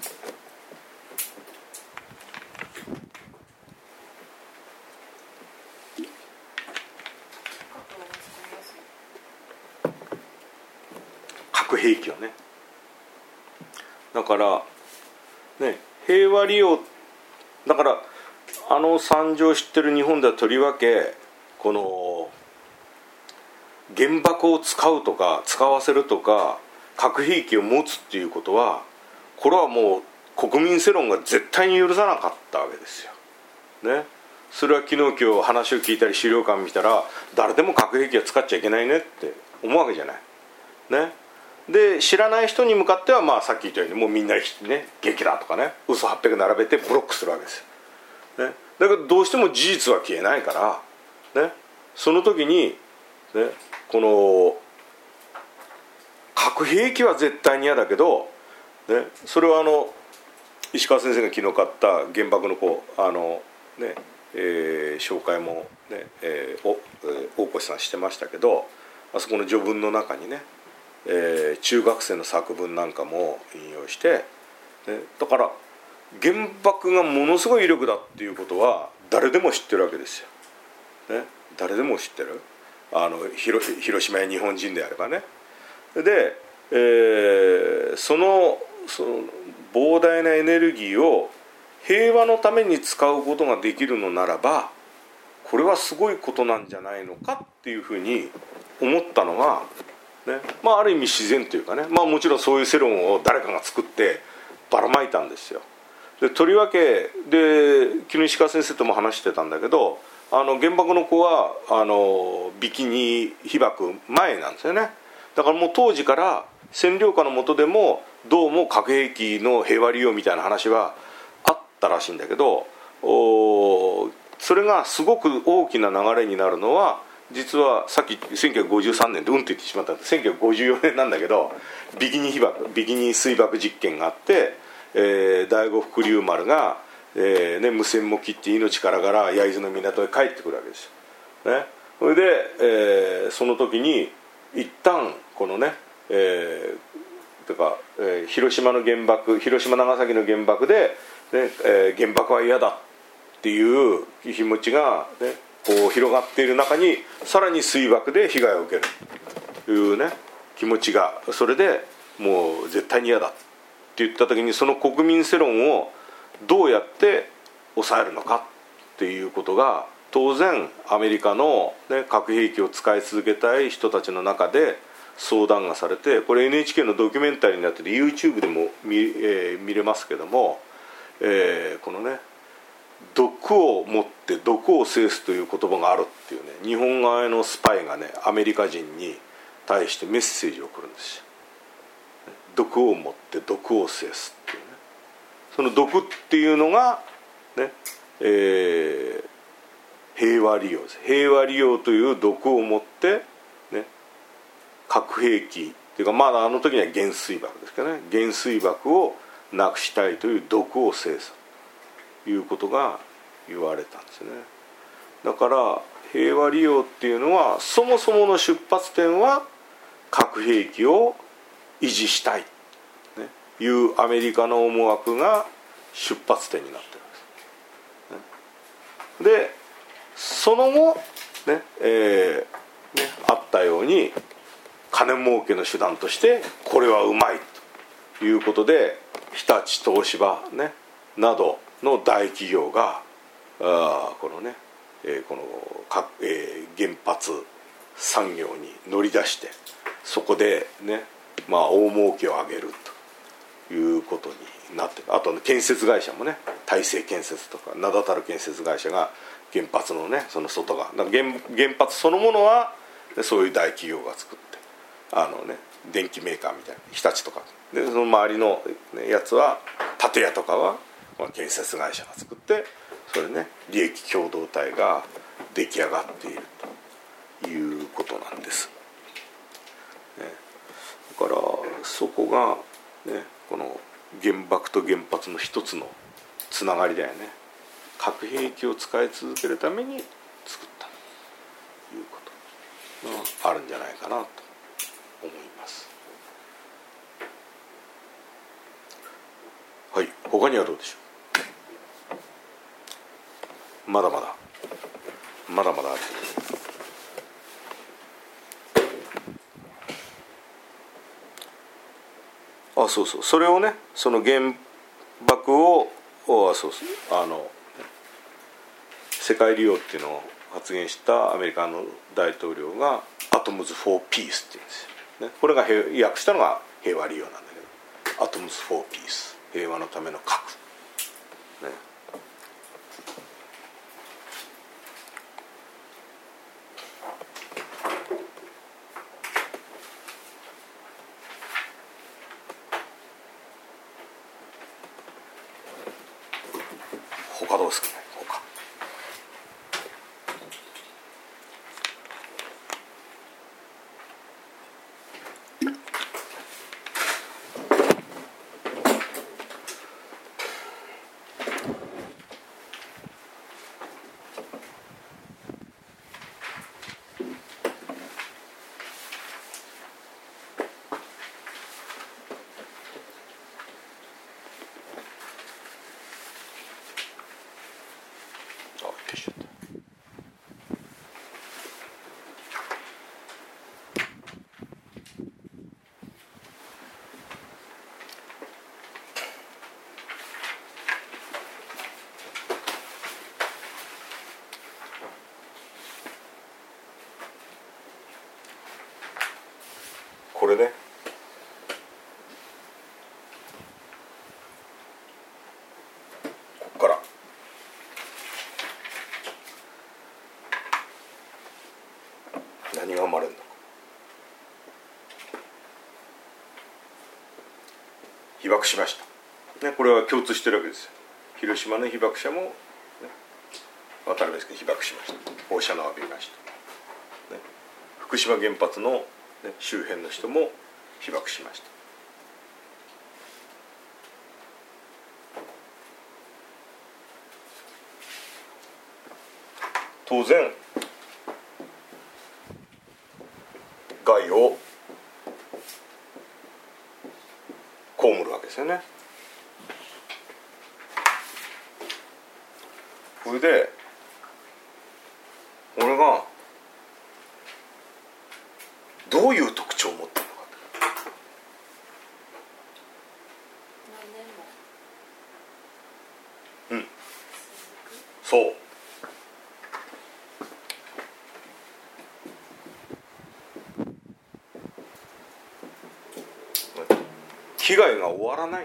核兵器をね。だからね、平和利用だから、惨状を知ってる日本ではとりわけこの原爆を使うとか使わせるとか核兵器を持つっていうことは、これはもう国民世論が絶対に許さなかったわけですよ、ね。それは昨日今日話を聞いたり資料館見たら、誰でも核兵器は使っちゃいけないねって思うわけじゃない、ね。 で知らない人に向かっては、まあ、さっき言ったようにもうみんな、ね、元気だとかね嘘800並べてブロックするわけですよ、ね、だけどどうしても事実は消えないから、ね、その時に、ね、この核兵器は絶対に嫌だけど、ね、それは石川先生が昨日買った原爆の紹介も、ね大越さんしてましたけど、あそこの序文の中にね、中学生の作文なんかも引用して、ね、だから原爆がものすごい威力だっていうことは誰でも知ってるわけですよ、ね、誰でも知ってる広島や日本人であればね。で、その膨大なエネルギーを平和のために使うことができるのならばこれはすごいことなんじゃないのかっていうふうに思ったのが、ね、まあある意味自然というかね、まあもちろんそういう世論を誰かが作ってばらまいたんですよ。でとりわけで昨日石川先生とも話してたんだけど原爆の子はビキニ被爆前なんですよね。だからもう当時から占領下の下でもどうも核兵器の平和利用みたいな話はあったらしいんだけど、それがすごく大きな流れになるのは実はさっき1953年でと言ってしまったんで1954年なんだけどビキニ水爆実験があって、第五福竜丸が、無線も切って命からがら焼津の港へ帰ってくるわけですよ、ね、それで、その時に一旦このね、広島の原爆広島長崎の原爆で、ね原爆は嫌だっていう気持ちが、ね、こう広がっている中にさらに水爆で被害を受けるというね気持ちがそれでもう絶対に嫌だって言った時にその国民世論をどうやって抑えるのかっていうことが当然アメリカの、ね、核兵器を使い続けたい人たちの中で相談がされてこれ NHK のドキュメンタリーになってて YouTube でも見れますけども、このね毒を持って毒を制すという言葉があるっていうね日本側のスパイがねアメリカ人に対してメッセージを送るんですよ。毒を持って毒を制すっていうねその毒っていうのがね、平和利用です。平和利用という毒を持ってね核兵器っていうかまだあの時には原水爆ですけどね原水爆をなくしたいという毒を制すということが言われたんですね。だから平和利用っていうのはそもそもの出発点は核兵器を維持したいと、ね、いうアメリカの思惑が出発点になってるんです、ね、でその後ねあったように金儲けの手段としてこれはうまいということで日立東芝、ね、などの大企業がこのね、この原発産業に乗り出してそこでね、まあ、大儲けを上げるということになってあと、ね、建設会社もね大成建設とか名だたる建設会社が原発のねその外側だから原発そのものはそういう大企業が作って電機メーカーみたいな日立とかでその周りのやつは建屋とかは建設会社が作ってそれね利益共同体が出来上がっているということなんです、ね、だからそこが、ね、この原爆と原発の一つのつながりだよね。核兵器を使い続けるために作ったということがあるんじゃないかなと思います。はい、他にはどうでしょう。まだまだある。そうそうそれをねその原爆を世界利用っていうのを発言したアメリカの大統領がアトムズ・フォー・ピースっていうんですよ、ね、これが訳したのが平和利用なんだけどアトムズ・フォー・ピース平和のための核、ね、 他どうですかね。他消しちゃった。これね、こっから何が生まれるのか。被爆しました、ね、これは共通してるわけですよ。広島の被爆者も、ね、渡辺ですけど被爆しました。放射能を浴びました、ね、福島原発の、ね、周辺の人も被爆しました。当然害を被るわけですよね。それで俺がどういう特徴を持っているのか。うん、そう。被害が終わらない。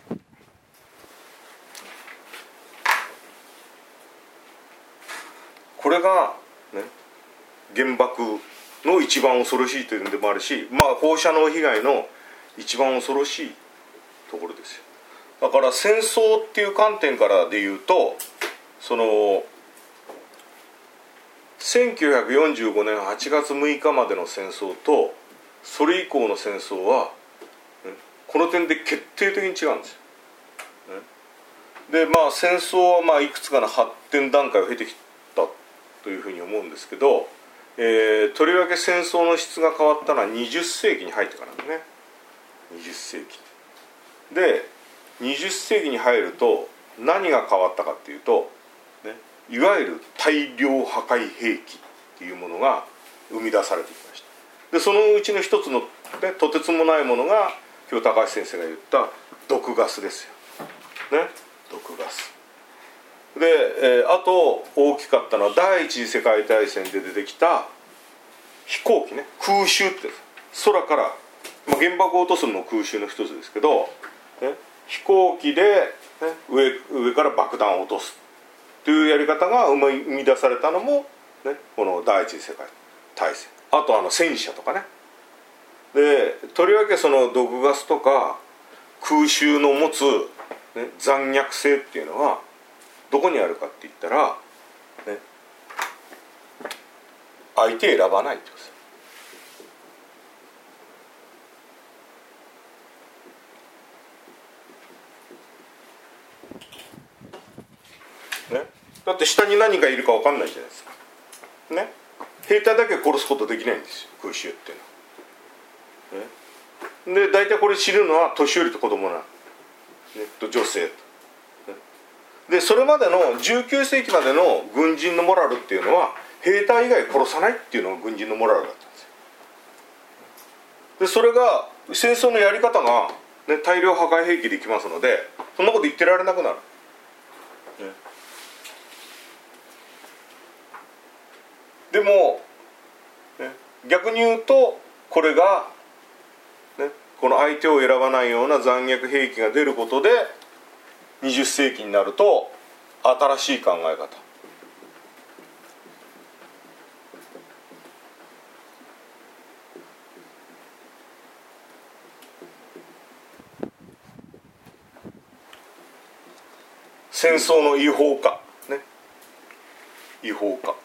これが、ね、原爆の一番恐ろしいというのでもあるし、まあ放射能被害の一番恐ろしいところですよ。だから戦争っていう観点からで言うと、その1945年8月6日までの戦争とそれ以降の戦争はこの点で決定的に違うんですよ。でまあ戦争はまあいくつかの発展段階を経てきたというふうに思うんですけど、とりわけ戦争の質が変わったのは20世紀に入ってからですね。20世紀で20世紀に入ると何が変わったかっていうと、ね、いわゆる大量破壊兵器っていうものが生み出されてきました。でそのうちの一つの、ね、とてつもないものが今日高橋先生が言った毒ガスですよ、ね、毒ガスで、あと大きかったのは第一次世界大戦で出てきた飛行機ね、空襲って空から、まあ、原爆を落とすのも空襲の一つですけど、ね、飛行機で、ね、上から爆弾を落とすというやり方が生み出されたのも、ね、この第一次世界大戦。あと戦車とかね。でとりわけその毒ガスとか空襲の持つ、ね、残虐性っていうのはどこにあるかって言ったら、ね、相手選ばないってことですよ、ね、だって下に何がいるか分かんないじゃないですか、ね、兵隊だけ殺すことできないんですよ空襲っていうのは。で大体これ知るのは年寄りと子供な、ね、と女性と、ね、でそれまでの19世紀までの軍人のモラルっていうのは兵隊以外殺さないっていうのが軍人のモラルだったんですよ。でそれが戦争のやり方が、ね、大量破壊兵器でいきますのでそんなこと言ってられなくなる、ね、でも、ね、逆に言うとこれがこの相手を選ばないような残虐兵器が出ることで20世紀になると新しい考え方、 戦争の違法化ね、違法化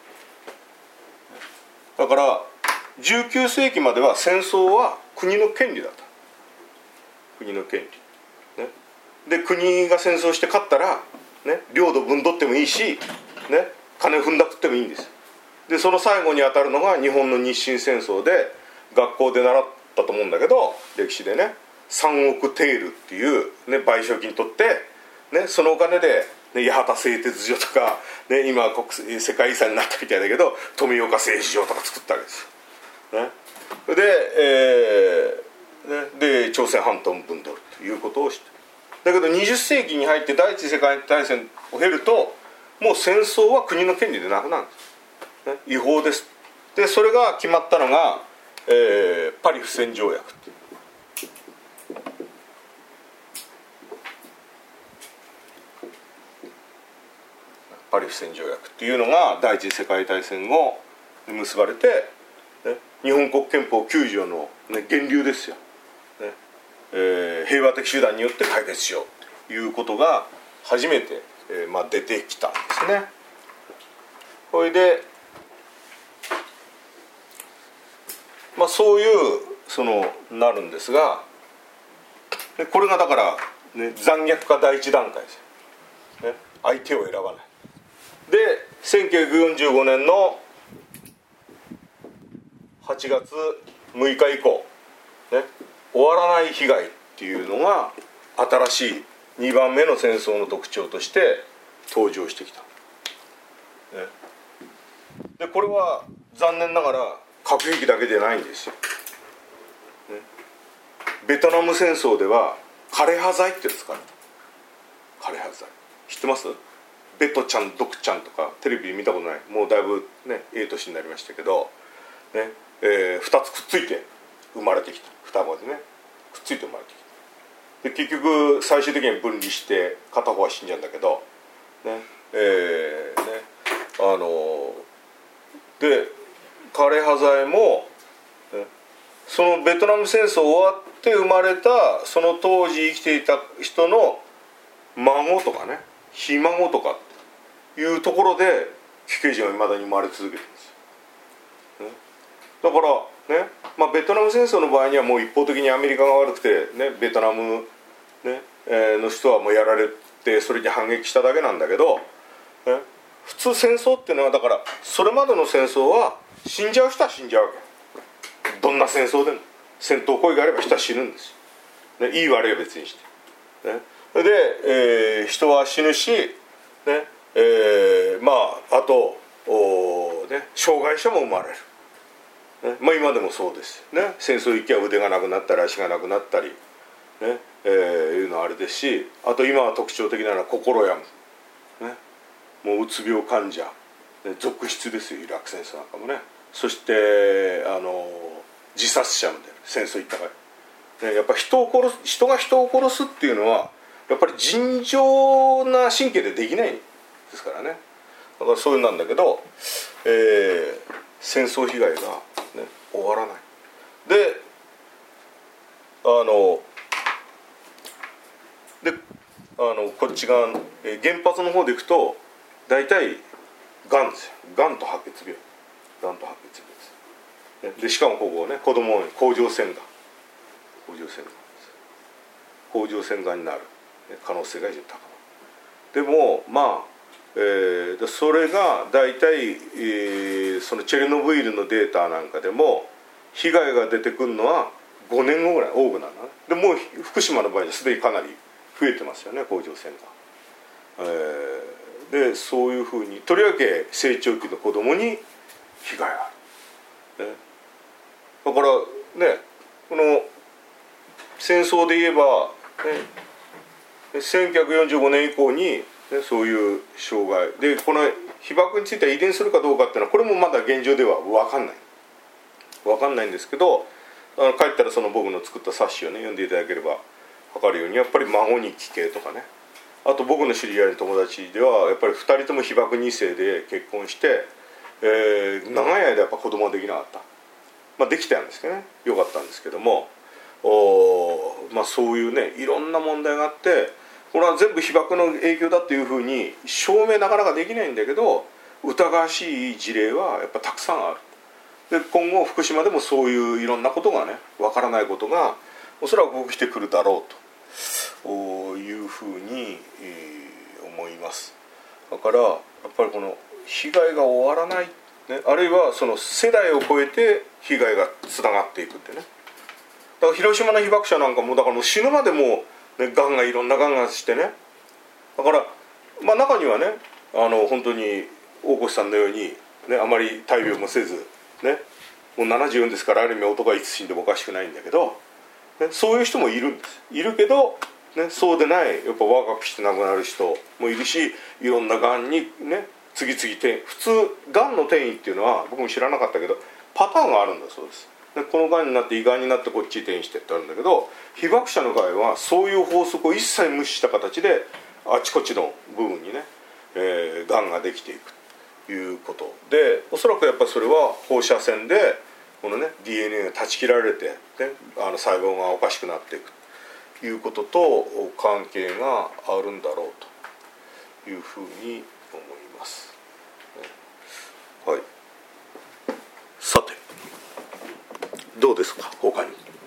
だから19世紀までは戦争は国の権利だった。国の権利、ね、で国が戦争して勝ったら、ね、領土分取ってもいいし、ね、金踏んだくってもいいんです。でその最後に当たるのが日本の日清戦争で、学校で習ったと思うんだけど、歴史でね、3億テールっていう、ね、賠償金取って、ね、そのお金で、ね、八幡製鉄所とか、ね、今は世界遺産になったみたいだけど富岡製糸場とか作ったわけですよ、ね、で朝鮮半島も分取るということをして、だけど20世紀に入って第一次世界大戦を経ると、もう戦争は国の権利でなくなるんです、ね、違法です。でそれが決まったのが、パリ不戦条約っていう、パリ不戦条約っていうのが第一次世界大戦後に結ばれて、ね、日本国憲法9条の、ね、源流ですよ、ね、平和的手段によって解決しようということが初めて、出てきたんですね。それで、そういうなるんですが、これがだから、ね、残虐化第一段階ですよ、ね、相手を選ばない。で1945年の8月6日以降、ね、終わらない被害っていうのが新しい2番目の戦争の特徴として登場してきた、ね、でこれは残念ながら核兵器だけじゃないんですよ、ね、ベトナム戦争では枯葉剤って使われた。枯葉剤知ってます？ベトちゃんドクちゃんとかテレビで見たことない、もうだいぶね年になりましたけど、ね2つくっついて生まれてきた双子でね、くっついて生まれてきた。で結局最終的には分離して片方は死んじゃうんだけどね、で枯葉剤も、ね、そのベトナム戦争終わって生まれたその当時生きていた人の孫とかね、ひ孫とかいうところで奇形人はいまだに生まれ続けてるんですよ、ね、だからね、ベトナム戦争の場合にはもう一方的にアメリカが悪くて、ね、ベトナム、ねの人はもうやられてそれに反撃しただけなんだけど、ね、普通戦争っていうのはだからそれまでの戦争は死んじゃう人は死んじゃうわけ。どんな戦争でも戦闘行為があれば人は死ぬんですよ、ね、いい悪いは別にして、ね、で、人は死ぬし、ねあと障害者も生まれる、ね、今でもそうです、ね、戦争行きは腕がなくなったり足がなくなったり、ねいうのはあれですし、あと今は特徴的なのは心病む、ね、もううつ病患者、ね、続出ですよ、イラク戦争なんかもね。そして自殺者も出る、戦争行ったから、ね、やっぱ人が人を殺すっていうのはやっぱり尋常な神経でできないですからね。だからそういうなんだけど、戦争被害が、ね、終わらない。でこっち側の、原発の方でいくと大体がんですよ。がんと白血病、がんと白血病です。でしかもここね、子供に甲状腺がん、甲状腺がんになる可能性が非常に高い。でもそれが大体、そのチェルノブイリのデータなんかでも被害が出てくるのは5年後ぐらい多くなるのね。でもう福島の場合にすでにかなり増えてますよね、甲状腺が、でそういうふうにとりわけ成長期の子供に被害がある、ね、だからね、この戦争で言えば、ね、1945年以降に、ね、そういう障害で、この被爆については遺伝するかどうかっていうのはこれもまだ現状では分かんないんですけど、帰ったらその僕の作った冊子をね読んでいただければ分かるように、やっぱり孫に奇形とかね、あと僕の知り合いの友達ではやっぱり2人とも被爆2世で結婚して、長い間やっぱ子供はできなかった、できたんですけどね、よかったんですけども、そういうねいろんな問題があって、 これは全部被爆の影響だっていうふうに証明なかなかできないんだけど、疑わしい事例はやっぱたくさんある。で今後福島でもそういういろんなことがね、わからないことがおそらく起きてくるだろうというふうに、思います。だからやっぱりこの被害が終わらない、ね、あるいはその世代を超えて被害がつながっていくってね。だから広島の被爆者なんかもだからもう死ぬまでもう、ね、がんがいろんながんがしてね、だからまあ中にはね本当に大越さんのように、ね、あまり大病もせず、ね、もう74ですからある意味男はいつ死んでもおかしくないんだけど、ね、そういう人もいるんです。いるけど、ね、そうでないやっぱ若くして亡くなる人もいるし、いろんながんにね次々普通がんの転移っていうのは僕も知らなかったけどパターンがあるんだそうです。でこのがんになって胃がんになってこっちに転移してってあるんだけど、被爆者の場合はそういう法則を一切無視した形であちこちの部分にね、がんができていくということで、おそらくやっぱりそれは放射線でこのね DNA が断ち切られて、ね、細胞がおかしくなっていくということと関係があるんだろうというふうに思います。はい。さてどうですか他に。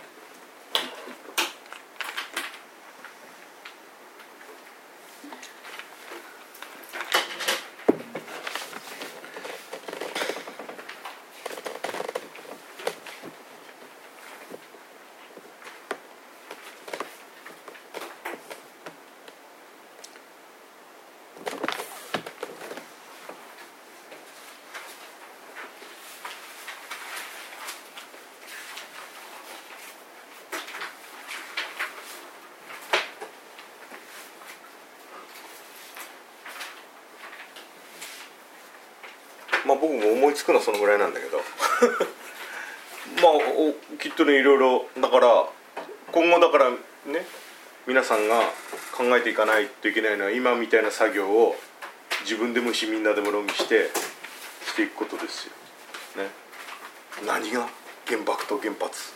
まあ僕も思いつくのはそのぐらいなんだけどまあきっとねいろいろだから今後だからね皆さんが考えていかないといけないのは今みたいな作業を自分でもしみんなでも論議していくことですよ、ね、何が原爆と原発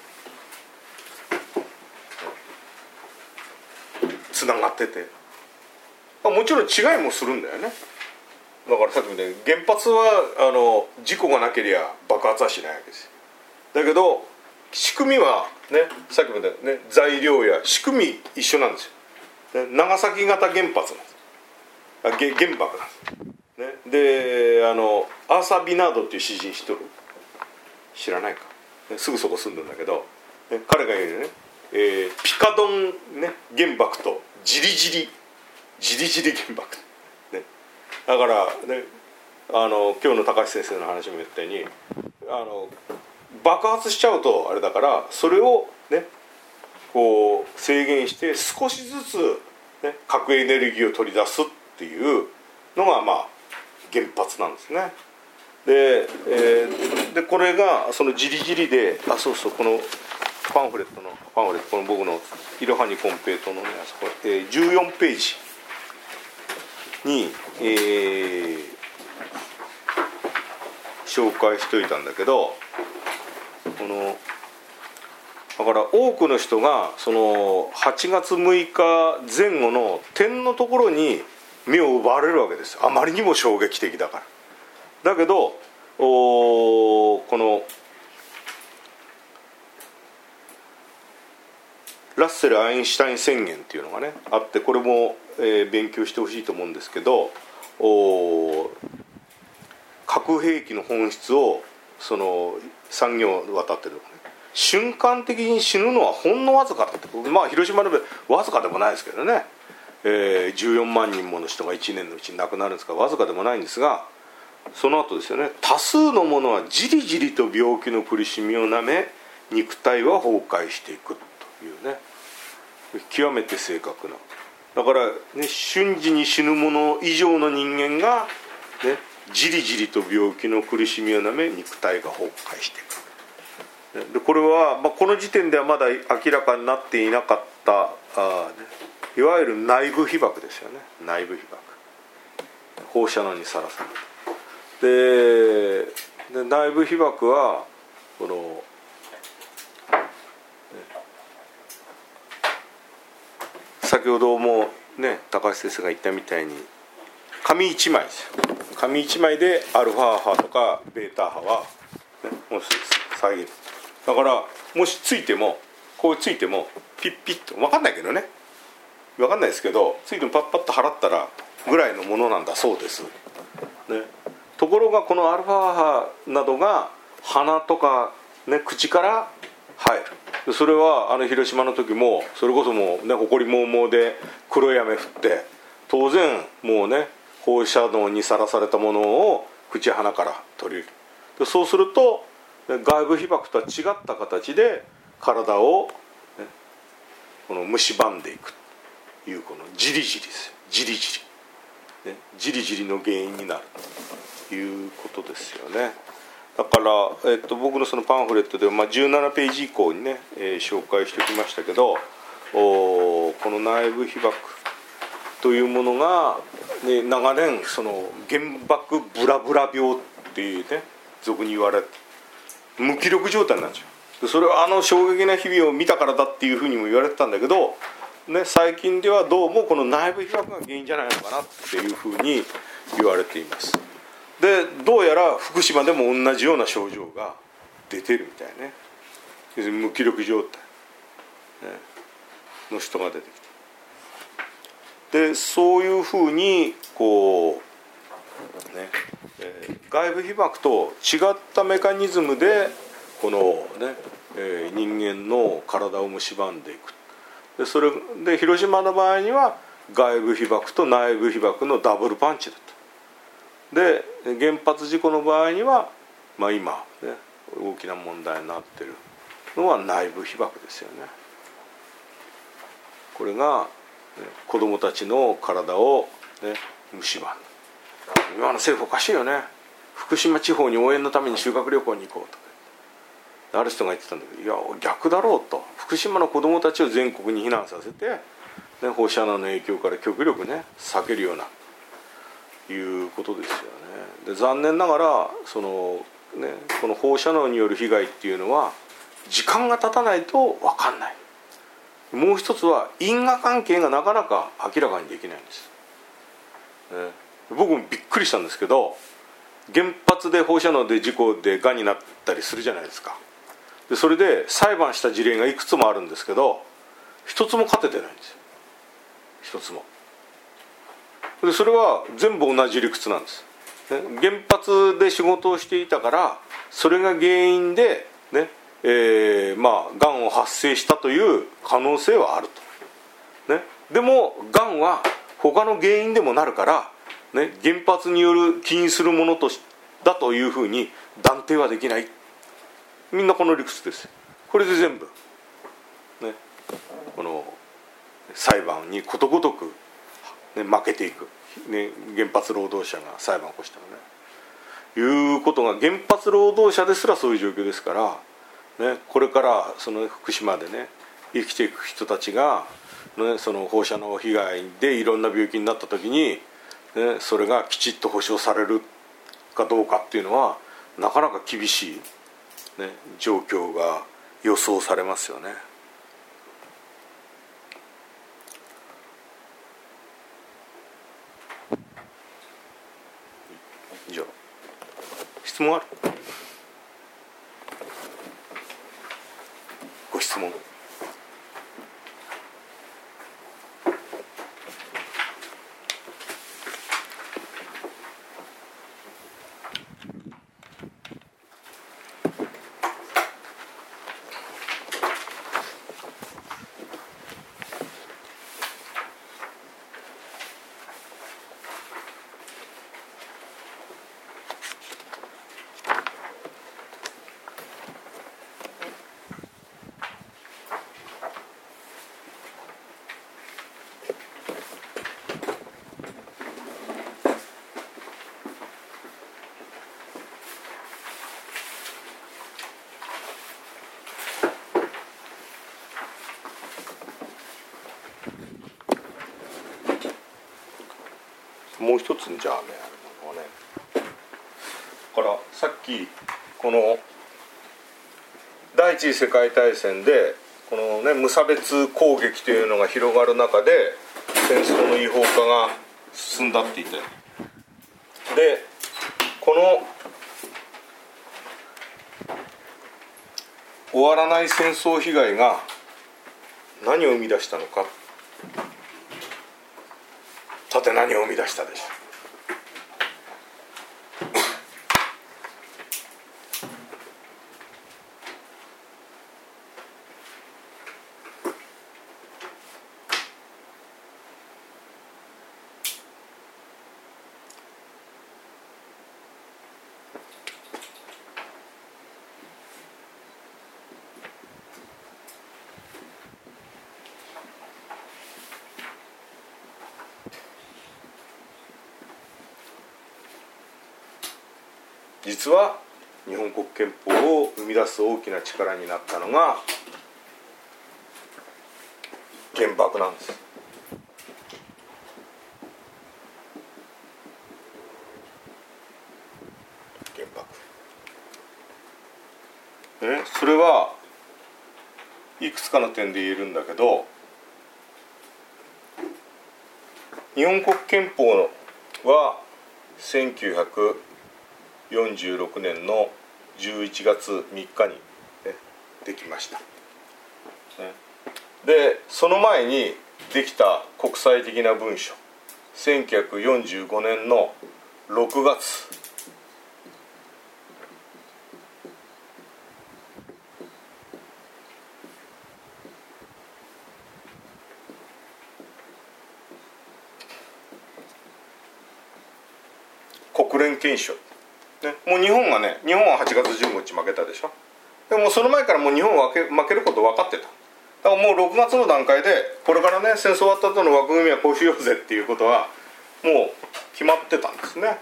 つながってて、もちろん違いもするんだよね。だからさっきみたいに原発は事故がなければ爆発はしないわけですよ。だけど仕組みはねさっきも言ったね材料や仕組み一緒なんですよ。長崎型原発なんです。原爆なんです。ね、でアーサー・ビナードっていう詩人知っとる？知らないか、ね、すぐそこ住んでるんだけど、ね、彼が言うね、ピカドン、ね、原爆とジリジリ原爆、ね、だからね今日の高橋先生の話も言ったように爆発しちゃうとあれだからそれをねこう制限して少しずつ、ね、核エネルギーを取り出すっていうのがまあ原発なんですね。でこれがそのジリジリでそうこのパンフレットこの僕のいろはにコンペイトのね14ページに、紹介しといたんだけど、だから多くの人がその8月6日前後の点のところに目を奪われるわけです。あまりにも衝撃的だから。だけどこのラッセル・アインシュタイン宣言っていうのがねあって、これも、勉強してほしいと思うんですけど、核兵器の本質をその産業にわたってる、ね、瞬間的に死ぬのはほんのわずかだって、まあ広島のわずかでもないですけどね、14万人もの人が1年のうちに亡くなるんですからわずかでもないんですが、その後ですよね、多数の者はじりじりと病気の苦しみをなめ肉体は崩壊していくというね、極めて正確な、だから、ね、瞬時に死ぬ者以上の人間が、ね、じりじりと病気の苦しみをなめ肉体が崩壊していく。でこれは、この時点ではまだ明らかになっていなかったいわゆる内部被爆ですよね。内部被爆、放射能にさらされる。で内部被爆はこの先ほどもね、高橋先生が言ったみたいに紙1枚ですよ。紙1枚でアルファ波とかベータ波は、ね、もう再現だから、もしついてもこうついてもピッピッと分かんないけどね、分かんないですけど、ついてもパッパッと払ったらぐらいのものなんだそうです、ね、ところがこのアルファ波などが鼻とか、ね、口から入る。それは広島の時もそれこそもうね、埃もうもうで黒い雨降って当然もうね、放射能にさらされたものを口鼻から取り入れる。そうすると外部被曝とは違った形で体を、ね、この蝕んでいくという、このじりじりですよ、じりじり、ね、じりじりの原因になるということですよね。だから、僕のそのパンフレットでは、17ページ以降にね、紹介しておきましたけど、この内部被曝というものが、ね、長年その原爆ブラブラ病っていうね、俗に言われて無気力状態になっちゃう。それは衝撃な日々を見たからだっていうふうにも言われてたんだけど、ね、最近ではどうもこの内部被曝が原因じゃないのかなっていうふうに言われています。でどうやら福島でも同じような症状が出てるみたいね。要するに無気力状態、ね、の人が出てきて、でそういうふうにこうね、外部被曝と違ったメカニズムでこのね、人間の体を蝕んでいく。でそれで広島の場合には外部被曝と内部被曝のダブルパンチだった。で原発事故の場合には、今、ね、大きな問題になっているのは内部被曝ですよね。これが、ね、子どもたちの体を、ね、蝕んだ。今の政府おかしいよね。福島地方に応援のために修学旅行に行こうとか、ある人が言ってたんだけど、いや逆だろうと。福島の子どもたちを全国に避難させて、ね、放射能の影響から極力ね避けるようないうことですよね。で残念ながらその、ね、この放射能による被害っていうのは時間が経たないと分かんない。もう一つは因果関係がなかなか明らかにできないんです、ね、僕もびっくりしたんですけど、原発で放射能で事故でがんになったりするじゃないですか。でそれで裁判した事例がいくつもあるんですけど、一つも勝ててないんですよ。一つも。でそれは全部同じ理屈なんです、ね、原発で仕事をしていたからそれが原因で、ねがんを発生したという可能性はあると、ね、でもがんは他の原因でもなるから、ね、原発による起因するものだというふうに断定はできない。みんなこの理屈です。これで全部、ね、この裁判にことごとくね、負けていく、ね、原発労働者が裁判を起こしたのね、いうことが原発労働者ですらそういう状況ですから、ね、これからその福島でね生きていく人たちが、ね、その放射能被害でいろんな病気になった時に、ね、それがきちっと保障されるかどうかっていうのはなかなか厳しい、ね、状況が予想されますよね。以上。質問ある？ご質問。もう一つじゃあね、あるのはね、だからさっきこの第一次世界大戦でこのね無差別攻撃というのが広がる中で、 戦争の違法化が進んだって言って、でこの終わらない戦争被害が何を生み出したのか。さて何を生み出したでしょう。実は日本国憲法を生み出す大きな力になったのが原爆なんです。原爆、それはいくつかの点で言えるんだけど、日本国憲法は1946年の11月3日に、できました。でその前にできた国際的な文書、1945年の6月、国連憲章、もう日本は8月15日負けたでしょ。でもその前からもう日本は負けること分かってた。だからもう6月の段階でこれから戦争終わった後の枠組みはこうしようぜっていうことはもう決まってたんですね。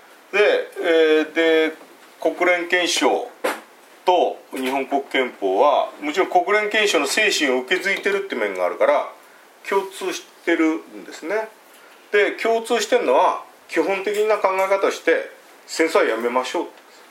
で国連憲章と日本国憲法はもちろん国連憲章の精神を受け継いでるって面があるから共通してるんですね。で共通してるのは基本的な考え方として戦争はやめましょう、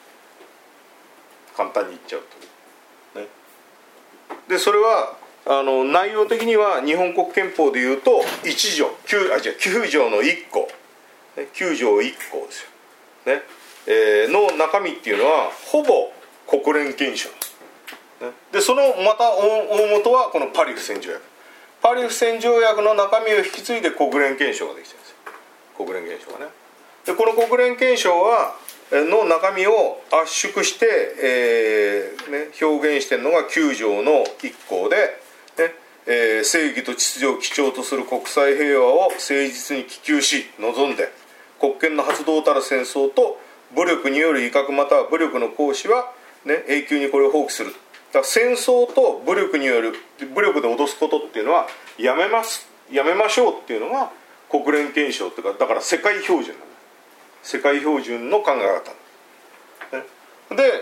簡単に言っちゃうと、でそれは内容的には日本国憲法でいうと1条9条の1項9条1項ですよ、の中身っていうのはほぼ国連憲章で、そのまた大元はこのパリ不戦条約の中身を引き継いで国連憲章ができてるんですよ。国連憲章がでこの国連憲章の中身を圧縮して、表現しているのが9条の1項で、正義と秩序を基調とする国際平和を誠実に希求し望んで国権の発動たる戦争と武力による威嚇または武力の行使は、永久にこれを放棄する。だから戦争と武力で脅すことっていうのはやめましょうっていうのが国連憲章っていうか、だから世界標準の考え方で、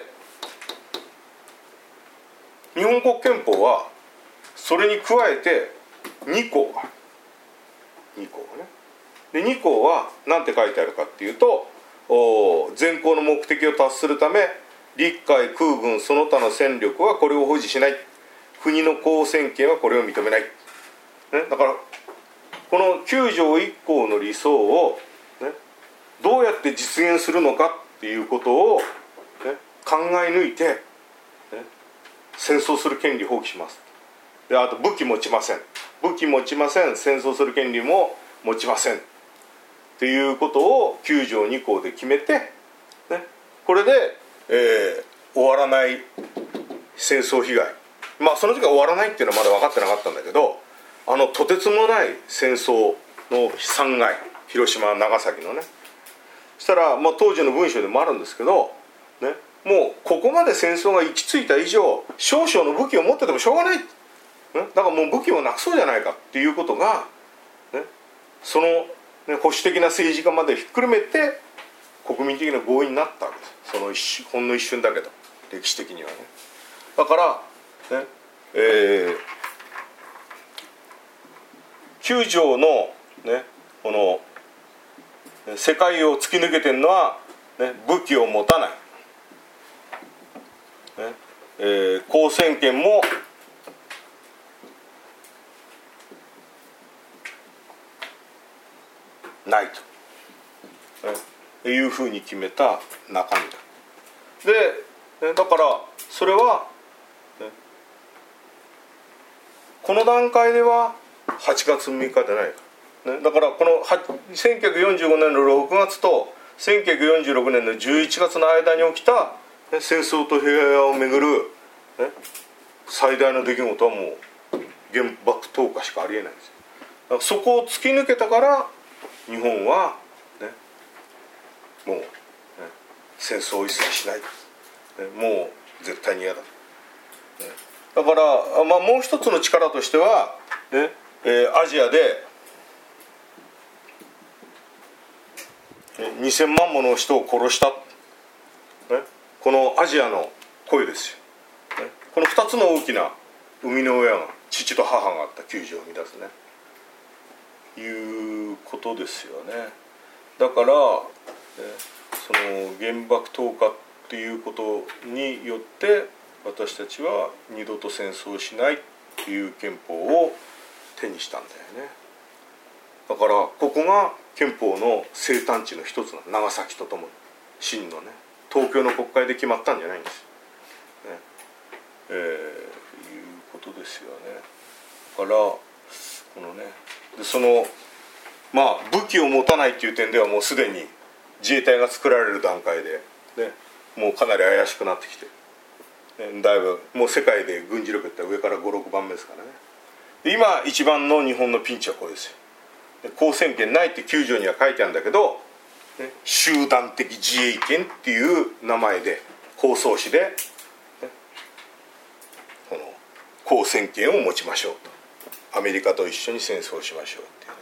日本国憲法はそれに加えて2項がで2項は何て書いてあるかっていうと、全項の目的を達するため陸海空軍その他の戦力はこれを保持しない、国の公選権はこれを認めない、だからこの9条1項の理想を、どうやって実現するのかっていうことを、考え抜いて、戦争する権利を放棄します。であと武器持ちません、戦争する権利も持ちませんっていうことを9条2項で決めて、これで、終わらない戦争被害、その時は終わらないっていうのはまだ分かってなかったんだけど、とてつもない戦争の惨害、広島長崎のそしたら、当時の文書でもあるんですけど、もうここまで戦争が行き着いた以上少々の武器を持っててもしょうがない、だからもう武器をなくそうじゃないかっていうことが、その、保守的な政治家までひっくるめて国民的な合意になったわけです。そのほんの一瞬だけど歴史的にはだから、9条の、この世界を突き抜けてるのは、武器を持たない、公選権もないというふうに決めた中身だ。でだからそれはこの段階では8月6日でないから、だからこの1945年の6月と1946年の11月の間に起きた戦争と平和をめぐる最大の出来事はもう原爆投下しかありえないんですよ。だからそこを突き抜けたから日本は、もう、戦争を一切しない、もう絶対に嫌だ、だから、もう一つの力としては、アジアで2000万もの人を殺した、このアジアの声ですよ。この2つの大きな生みの親が父と母があった救助を生み出すね、いうことですよね。だから、その原爆投下っていうことによって私たちは二度と戦争をしないっていう憲法を手にしたんだよね。だからここが憲法の生誕地の一つの長崎とともに真のね東京の国会で決まったんじゃないんですよ、いうことですよね。だからこのねでその武器を持たないっていう点ではもうすでに自衛隊が作られる段階で、もうかなり怪しくなってきて、だいぶもう世界で軍事力って上から5、6番目ですからね。で今一番の日本のピンチはこれですよ。公選権ないって9条には書いてあるんだけど、集団的自衛権っていう名前で放送紙で、この公選権を持ちましょうと、アメリカと一緒に戦争しましょうっていうね。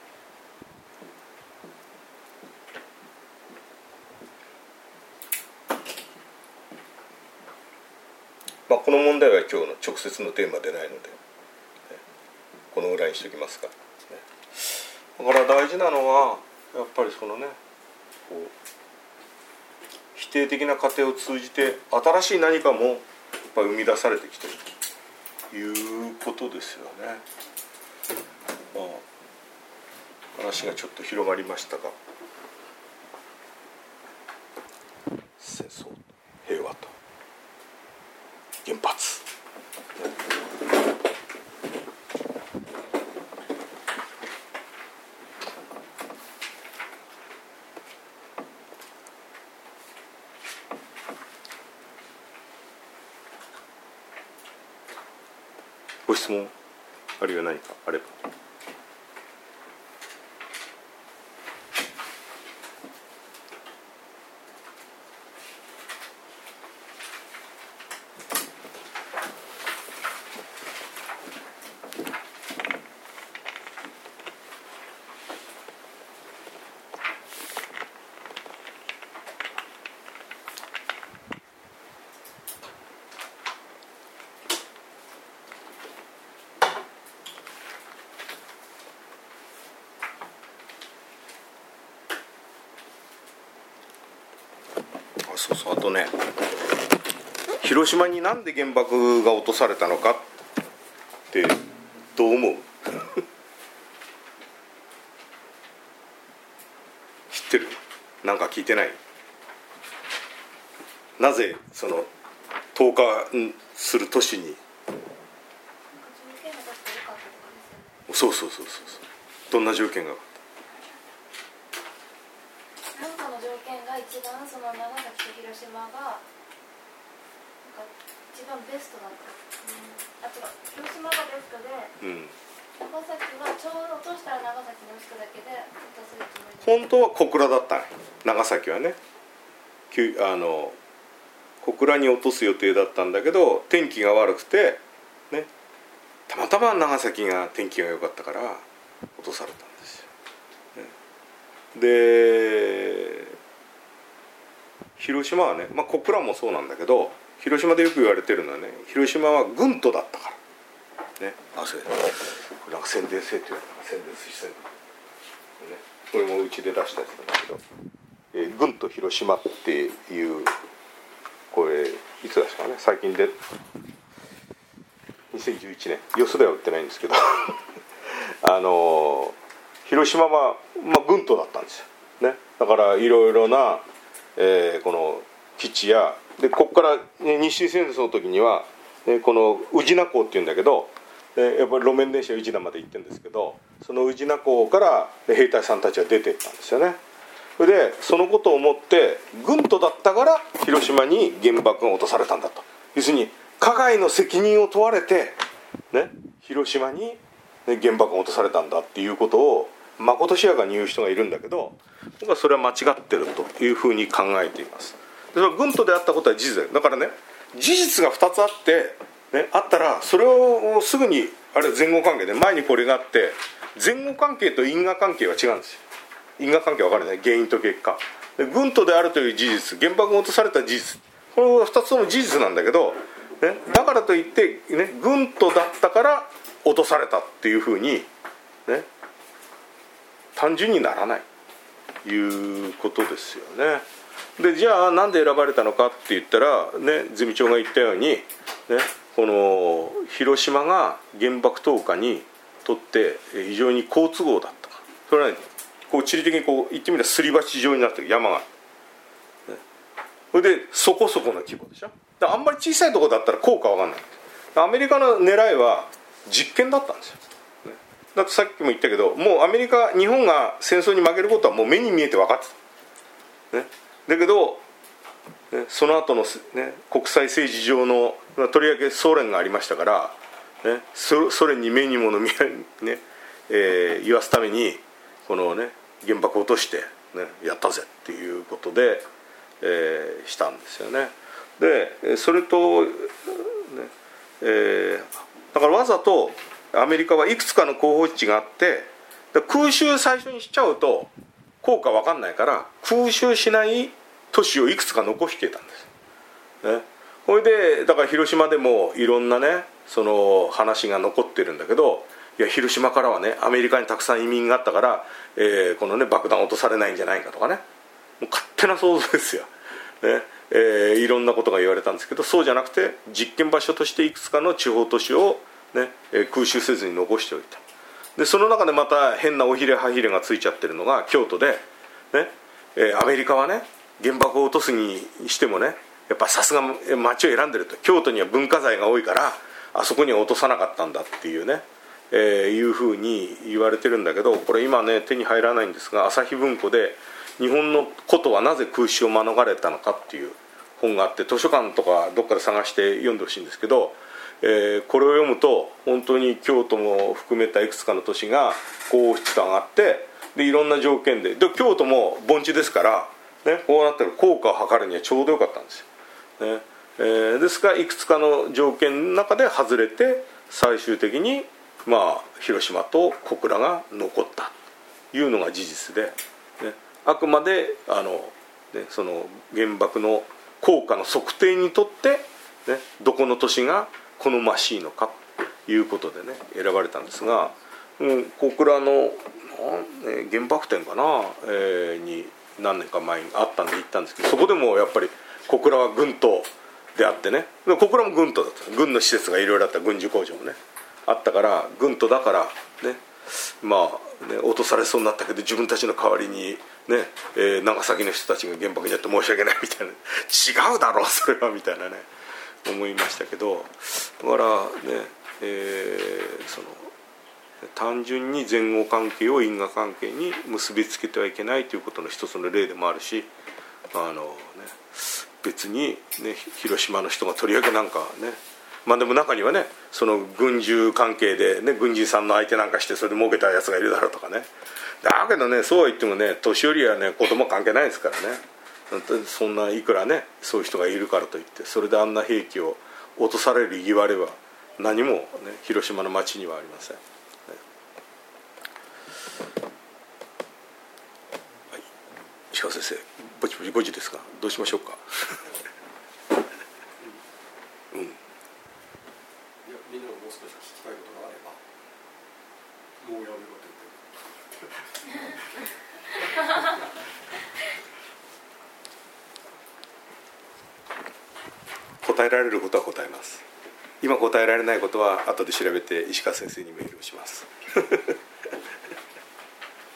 この問題は今日の直接のテーマでないので、このぐらいにしておきますか。だから大事なのはやっぱりそのねこう否定的な過程を通じて新しい何かもやっぱり生み出されてきているということですよね。話がちょっと広がりましたが、戦争、平和と原発、ご質問あるいは何かあれば。そうそう、あとね、広島になんで原爆が落とされたのかってどう思う？知ってる？なんか聞いてない？なぜその投下する都市に、そうどんな条件がなんかの条件が一番その長崎と広島が一番ベストだった、違う、広島がベストで、長崎はちょうど落としたら長崎の人だけで落とせるつもりで、 本当は小倉だったね。長崎はね小倉に落とす予定だったんだけど天気が悪くてね、たまたま長崎が天気が良かったから落とされたんですよ、で広島はね、小倉もそうなんだけど、広島でよく言われてるのはね、広島は軍都だったからね。それこれなんか宣伝制っていうのかな、宣伝推薦、これもうちで出したやつなんだけど、軍都広島っていうこれいつですかね、最近で2011年、よそでは売ってないんですけど広島は、軍都だったんですよ、ね、だからいろいろな、この基地やでここから、日清戦争の時には、この宇品港っていうんだけど、やっぱり路面電車宇品まで行ってるんですけど、その宇品港から兵隊さんたちは出ていったんですよね。それでそのことを思って軍都だったから広島に原爆が落とされたんだと、要するに加害の責任を問われて、ね、広島に原爆が落とされたんだっていうことをまことしやかに言う人がいるんだけど、僕はそれは間違ってるというふうに考えています。でその軍都であったことは事実だからね、事実が2つあって、ね、あったらそれをすぐにあれ前後関係で前にこれがあって、前後関係と因果関係は違うんですよ。因果関係は分かるね、原因と結果で、軍都であるという事実、原爆が落とされた事実、この2つとも事実なんだけど、ね、だからといって、ね、軍都だったから落とされたっていうふうに、ね、単純にならないということですよね。でじゃあなんで選ばれたのかって言ったら、ね、ゼミ長が言ったように、ね、この広島が原爆投下にとって非常に好都合だった。それは、ね、こう地理的にこう言ってみればすり鉢状になってる山が、ね、それでそこそこの規模でしょ。あんまり小さいところだったら効果わかんない。アメリカの狙いは実験だったんですよ。だってさっきも言ったけど、もう日本が戦争に負けることはもう目に見えて分かってた、ね、だけど、ね、その後の、ね、国際政治上のとりわけソ連がありましたから、ね、ソ連に目に物見え、ね言わすためにこの、ね、原爆を落として、ね、やったぜっていうことで、したんですよね。でそれと、ねだからわざとアメリカはいくつかの候補地があって、空襲最初にしちゃうと効果分かんないから空襲しない都市をいくつか残していたんです、ね、これでだから広島でもいろんなねその話が残ってるんだけど、いや広島からはねアメリカにたくさん移民があったから、このね爆弾落とされないんじゃないかとかね、もう勝手な想像ですよ、ねいろんなことが言われたんですけど、そうじゃなくて実験場所としていくつかの地方都市を、ね、空襲せずに残しておいた。でその中でまた変なおひれはひれがついちゃってるのが京都で、ねアメリカはね原爆を落とすにしてもねやっぱさすが町を選んでると、京都には文化財が多いからあそこには落とさなかったんだっていうね、いうふうに言われてるんだけど、これ今ね手に入らないんですが、朝日文庫で日本の古都はなぜ空襲を免れたのかっていう本があって、図書館とかどっかで探して読んでほしいんですけど、これを読むと本当に京都も含めたいくつかの都市が高湿度上がって、でいろんな条件で京都も盆地ですから、ね、こうなってる効果を測るにはちょうどよかったんですよ、ねですからいくつかの条件の中で外れて最終的に、広島と小倉が残ったというのが事実で、ね、あくまでその原爆の効果の測定にとって、ね、どこの都市が好ましいのかということでね選ばれたんですが、小倉の原爆展かな、に何年か前にあったんで行ったんですけど、そこでもやっぱり小倉は軍都であってね、小倉も軍都だった、軍の施設がいろいろあった、軍需工場もねあったから軍都だからね、落とされそうになったけど自分たちの代わりにね、長崎の人たちが原爆にやって申し訳ないみたいな、違うだろうそれはみたいなね思いましたけど、だからね、その単純に前後関係を因果関係に結びつけてはいけないということの一つの例でもあるし、別に、ね、広島の人がとりわけなんかね、でも中にはねその軍需関係で、ね、軍人さんの相手なんかしてそれで儲けたやつがいるだろうとかね、だけどねそうは言ってもね年寄りはね子供関係ないですからね、そんないくらねそういう人がいるからといってそれであんな兵器を落とされる言われは何も、ね、広島の町にはありません、はい、石川先生ぼちぼち5時ですがどうしましょうかみんながもう少し聞きたいことがあればもうやめろと言って答えられることは答えます。今答えられないことは後で調べて石川先生にメールをします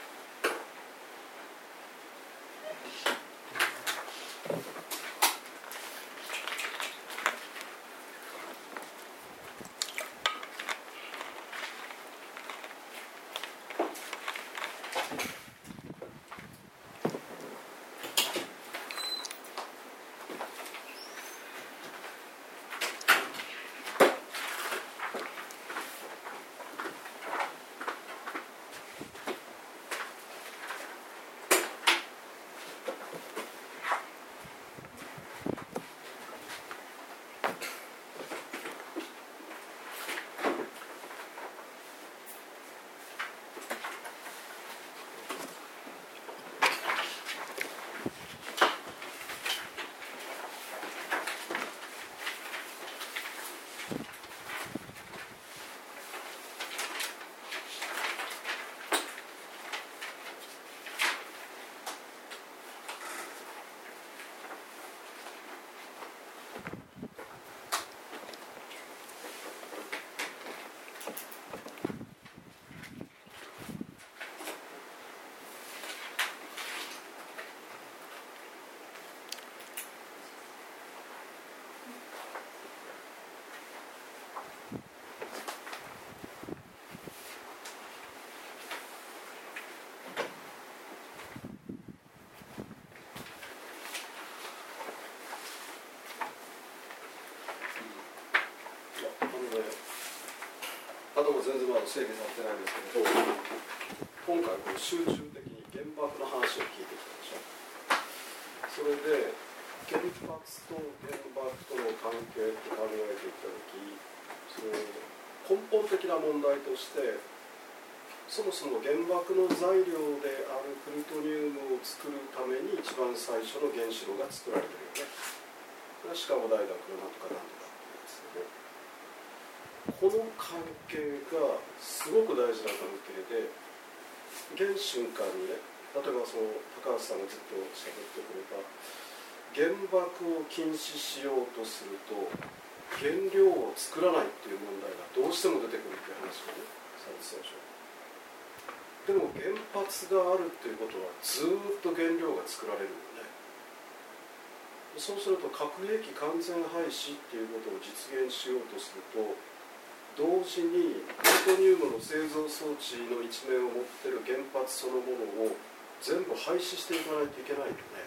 全然まだ整理されてないんですけれど、今回こう集中的に原爆の話を聞いてきたでしょ。それで原発と原爆との関係って考えていった時、その根本的な問題として、そもそも原爆の材料であるプルトニウムを作るために一番最初の原子炉が作られてるよね。これはシカゴ大学のなんとかなんとかっていうやつで、この関係がすごく大事な関係で、現瞬間にね、例えばその高橋さんがずっと喋ってくれた原爆を禁止しようとすると原料を作らないっていう問題がどうしても出てくるっていう話をねされてたでしょ。でも原発があるっていうことはずっと原料が作られるよね。そうすると核兵器完全廃止っていうことを実現しようとすると、同時にプルトニウムの製造装置の一面を持ってる原発そのものを全部廃止していかないといけないよね。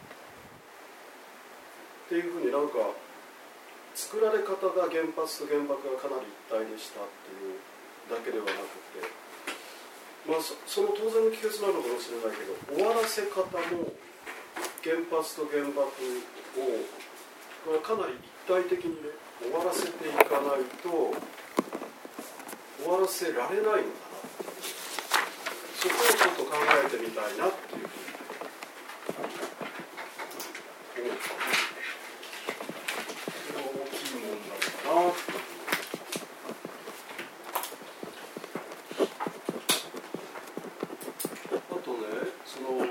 っていうふうになんか作られ方が原発と原爆がかなり一体でしたっていうだけではなくて、まあ、その当然の帰結なのかもしれないけど、終わらせ方も原発と原爆をかなり一体的にね終わらせていかないと終わらせられないのかなっていう、そこをちょっと考えてみたいなっていうふうに思ったね。大きいもんなのかなっていう。あとね、その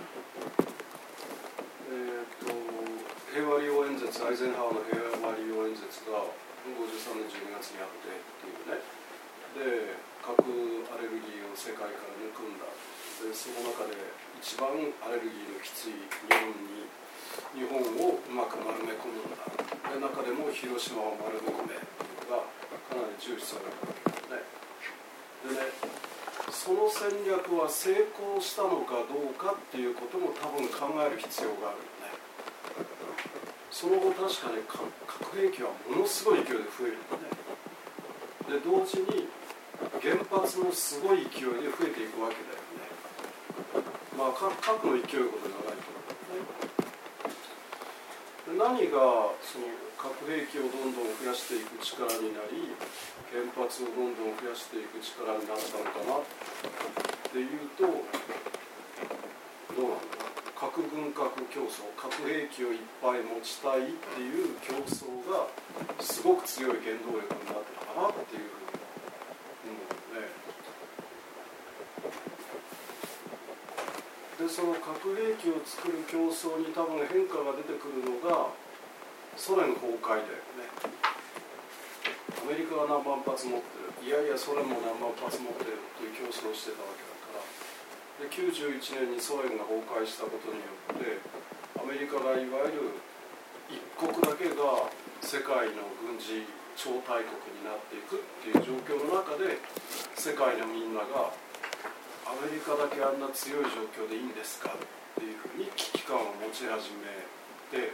平和利用演説、アイゼンハワーの平和利用演説が53年12月にあってっていうね。で、核アレルギーを世界から抜くんだ。で、その中で一番アレルギーのきつい日本をうまく丸め込むんだ。で、中でも広島を丸め込めというのがかなり重視されるわけですね。でね、その戦略は成功したのかどうかっていうことも多分考える必要があるよね。その後確かに核兵器はものすごい勢いで増えるよね。で、同時に原発もすごい勢いで増えていくわけだよね。まあ核の勢いほど長いと思うね。何がその核兵器をどんどん増やしていく力になり、原発をどんどん増やしていく力になったのかなっていうと、どうなんだろう。核軍拡競争、核兵器をいっぱい持ちたいっていう競争がすごく強い原動力になってたかなっていうふうに思うね。で、その核兵器を作る競争に多分変化が出てくるのがソ連崩壊だよね。アメリカが何万発持ってる、いやいやソ連も何万発持ってるという競争をしてたわけだから。で、91年にソ連が崩壊したことによってアメリカがいわゆる一国だけが世界の軍事超大国になっていくっていう状況の中で、世界のみんながアメリカだけあんな強い状況でいいんですかっていうふうに危機感を持ち始めて、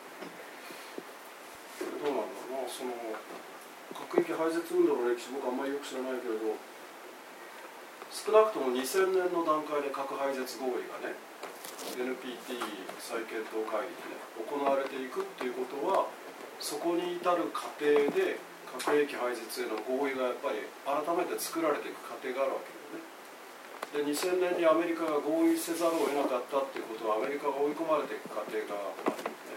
どうなんだろうな、その核兵器廃絶運動の歴史僕あんまりよく知らないけれど、少なくとも2000年の段階で核廃絶合意がね NPT 再検討会議でね行われていくっていうことは、そこに至る過程で核兵器廃絶への合意がやっぱり改めて作られていく過程があるわけだよね。で、2000年にアメリカが合意せざるを得なかったっていうことは、アメリカが追い込まれていく過程があるよね。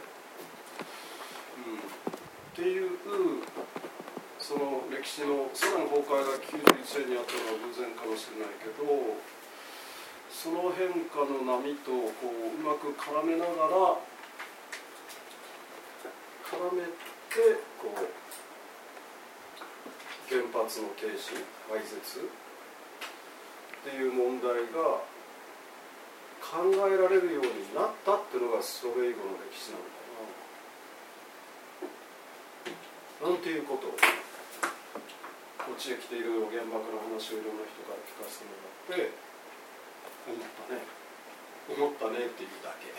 っていうその歴史のソ連崩壊が91年にあったのは偶然かもしれないけど、その変化の波とこううまく絡めながらこう原発の停止廃絶っていう問題が考えられるようになったっていうのがそれ以後の歴史なのかななんていうことをこっちへ来ていろいろ原爆の話をいろんな人から聞かせてもらって思ったねっていうだけ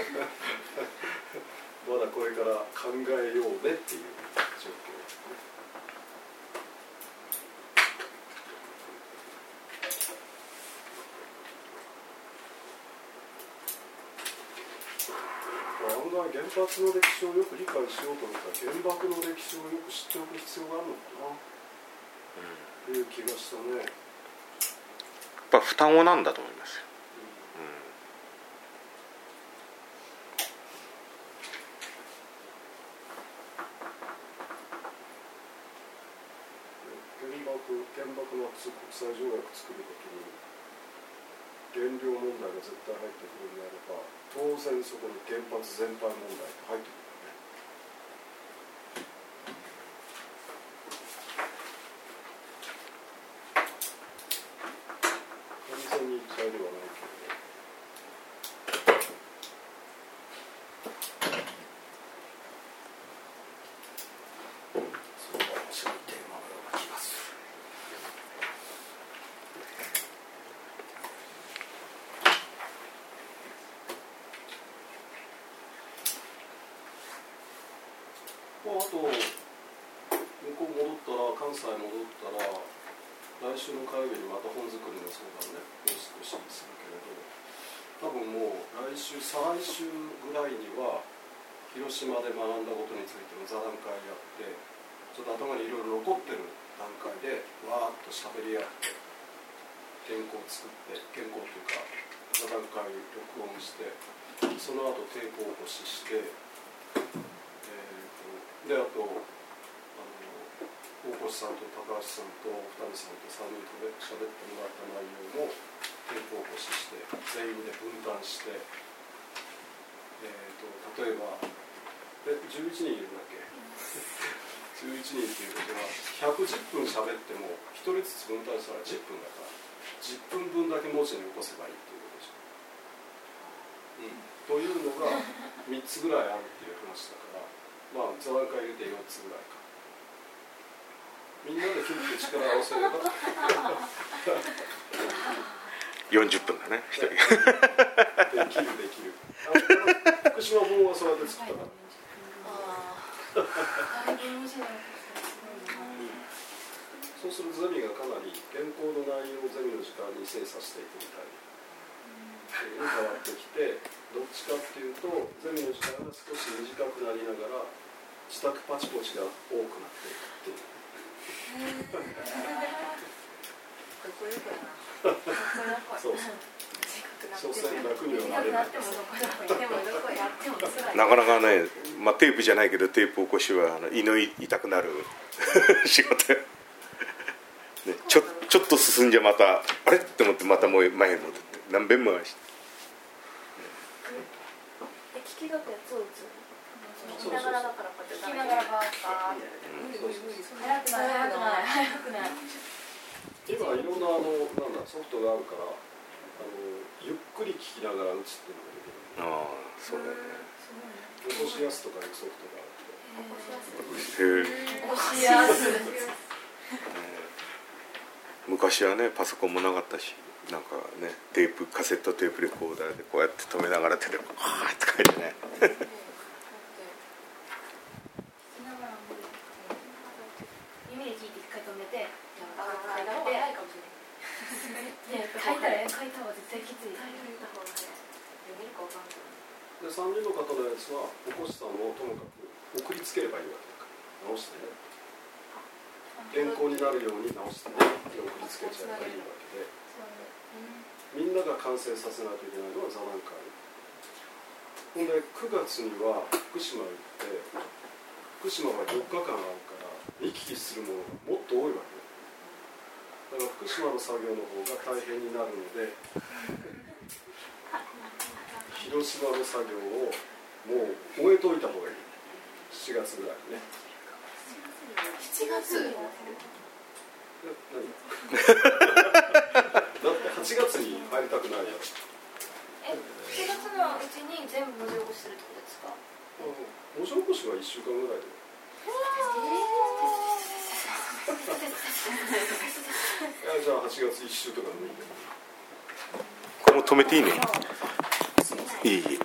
まだこれから考えようねっていう状況ですね。 から案外原発の歴史をよく理解しようと思ったら原爆の歴史をよく知っておく必要があるのかな、という気がしたね。 やっぱ双子なんだと思いますよ。 原爆の国際条約作るときに原料問題が絶対入ってくるんであれば、当然そこに原発全廃問題って入ってくるよね。完全に一体ではないけど、そうかもしれないテーマのような気がする。あと向こう戻ったら、関西戻ったら来週の火曜日にまた本作りの相談ねもう少しするけれど、多分もう来週再来週ぐらいには広島で学んだことについての座談会やって、ちょっと頭にいろいろ残ってる段階でわーっと喋り合って原稿を作って、原稿というか座談会録音して、その後テープ起こしして、であと大越さんと高橋さんと二見さんと3人で喋ってもらった内容もテープ起こしして全員で分担して、例えば11人いるんだっけ11人っていうことは110分喋っても1人ずつ分担したら10分だから10分分だけ文字に起こせばいいっていうことでしょ、というのが3つぐらいあるっていう話だから、まあ座談会入れて4つぐらいか。みんなでキュッと力を合わせれば 40分だね、1人できる福島本はそうやって作ったからそうするとゼミがかなり原稿の内容をゼミの時間に精査していくみたいに変わってきて、どっちかっていうとゼミの時間が少し短くなりながら自宅パチポチが多くなっていくっていうそう所詮楽にはなれないなかなかね、まあ、テープじゃないけどテープ起こしは胃の痛くなる仕事ね、ちょっと進んじゃまたあれって思ってまたもう前に戻って何遍も回して聞きがくやつを打つ聞きながらだからこうやって聞きながらバーッて早くない今いろんなソフトがあるからゆっくり聞きながら打つっていうのができる。 ああ、そうだよね。 起こしやすとかいうソフトがあへえ。 って起こしやす昔はねパソコンもなかったし、なんかねカセットテープレコーダーでこうやって止めながら手でこうあーって書いてね耳で聞いて一回止めて書いた方が絶対きつい。で 3人の方のやつは起こしたのをともかく送りつければいいわけだから直してね、原稿になるように直してね送りつけちゃえばいいわけで、みんなが完成させないといけないのは座談会。ほんで9月には福島行って、福島は4日間あるから行き来するものがもっと多いわけだから福島の作業の方が大変になるので広島の作業をもう終えといた方がいい。7月ぐらいにね。 7月だって8月に入りたくないやつ。 7月のうちに全部文字起こしするってことですか？ 文字起こしは1週間ぐらいで。じゃあ8月1週とかでもいいけど。 これも止めていいね。いい。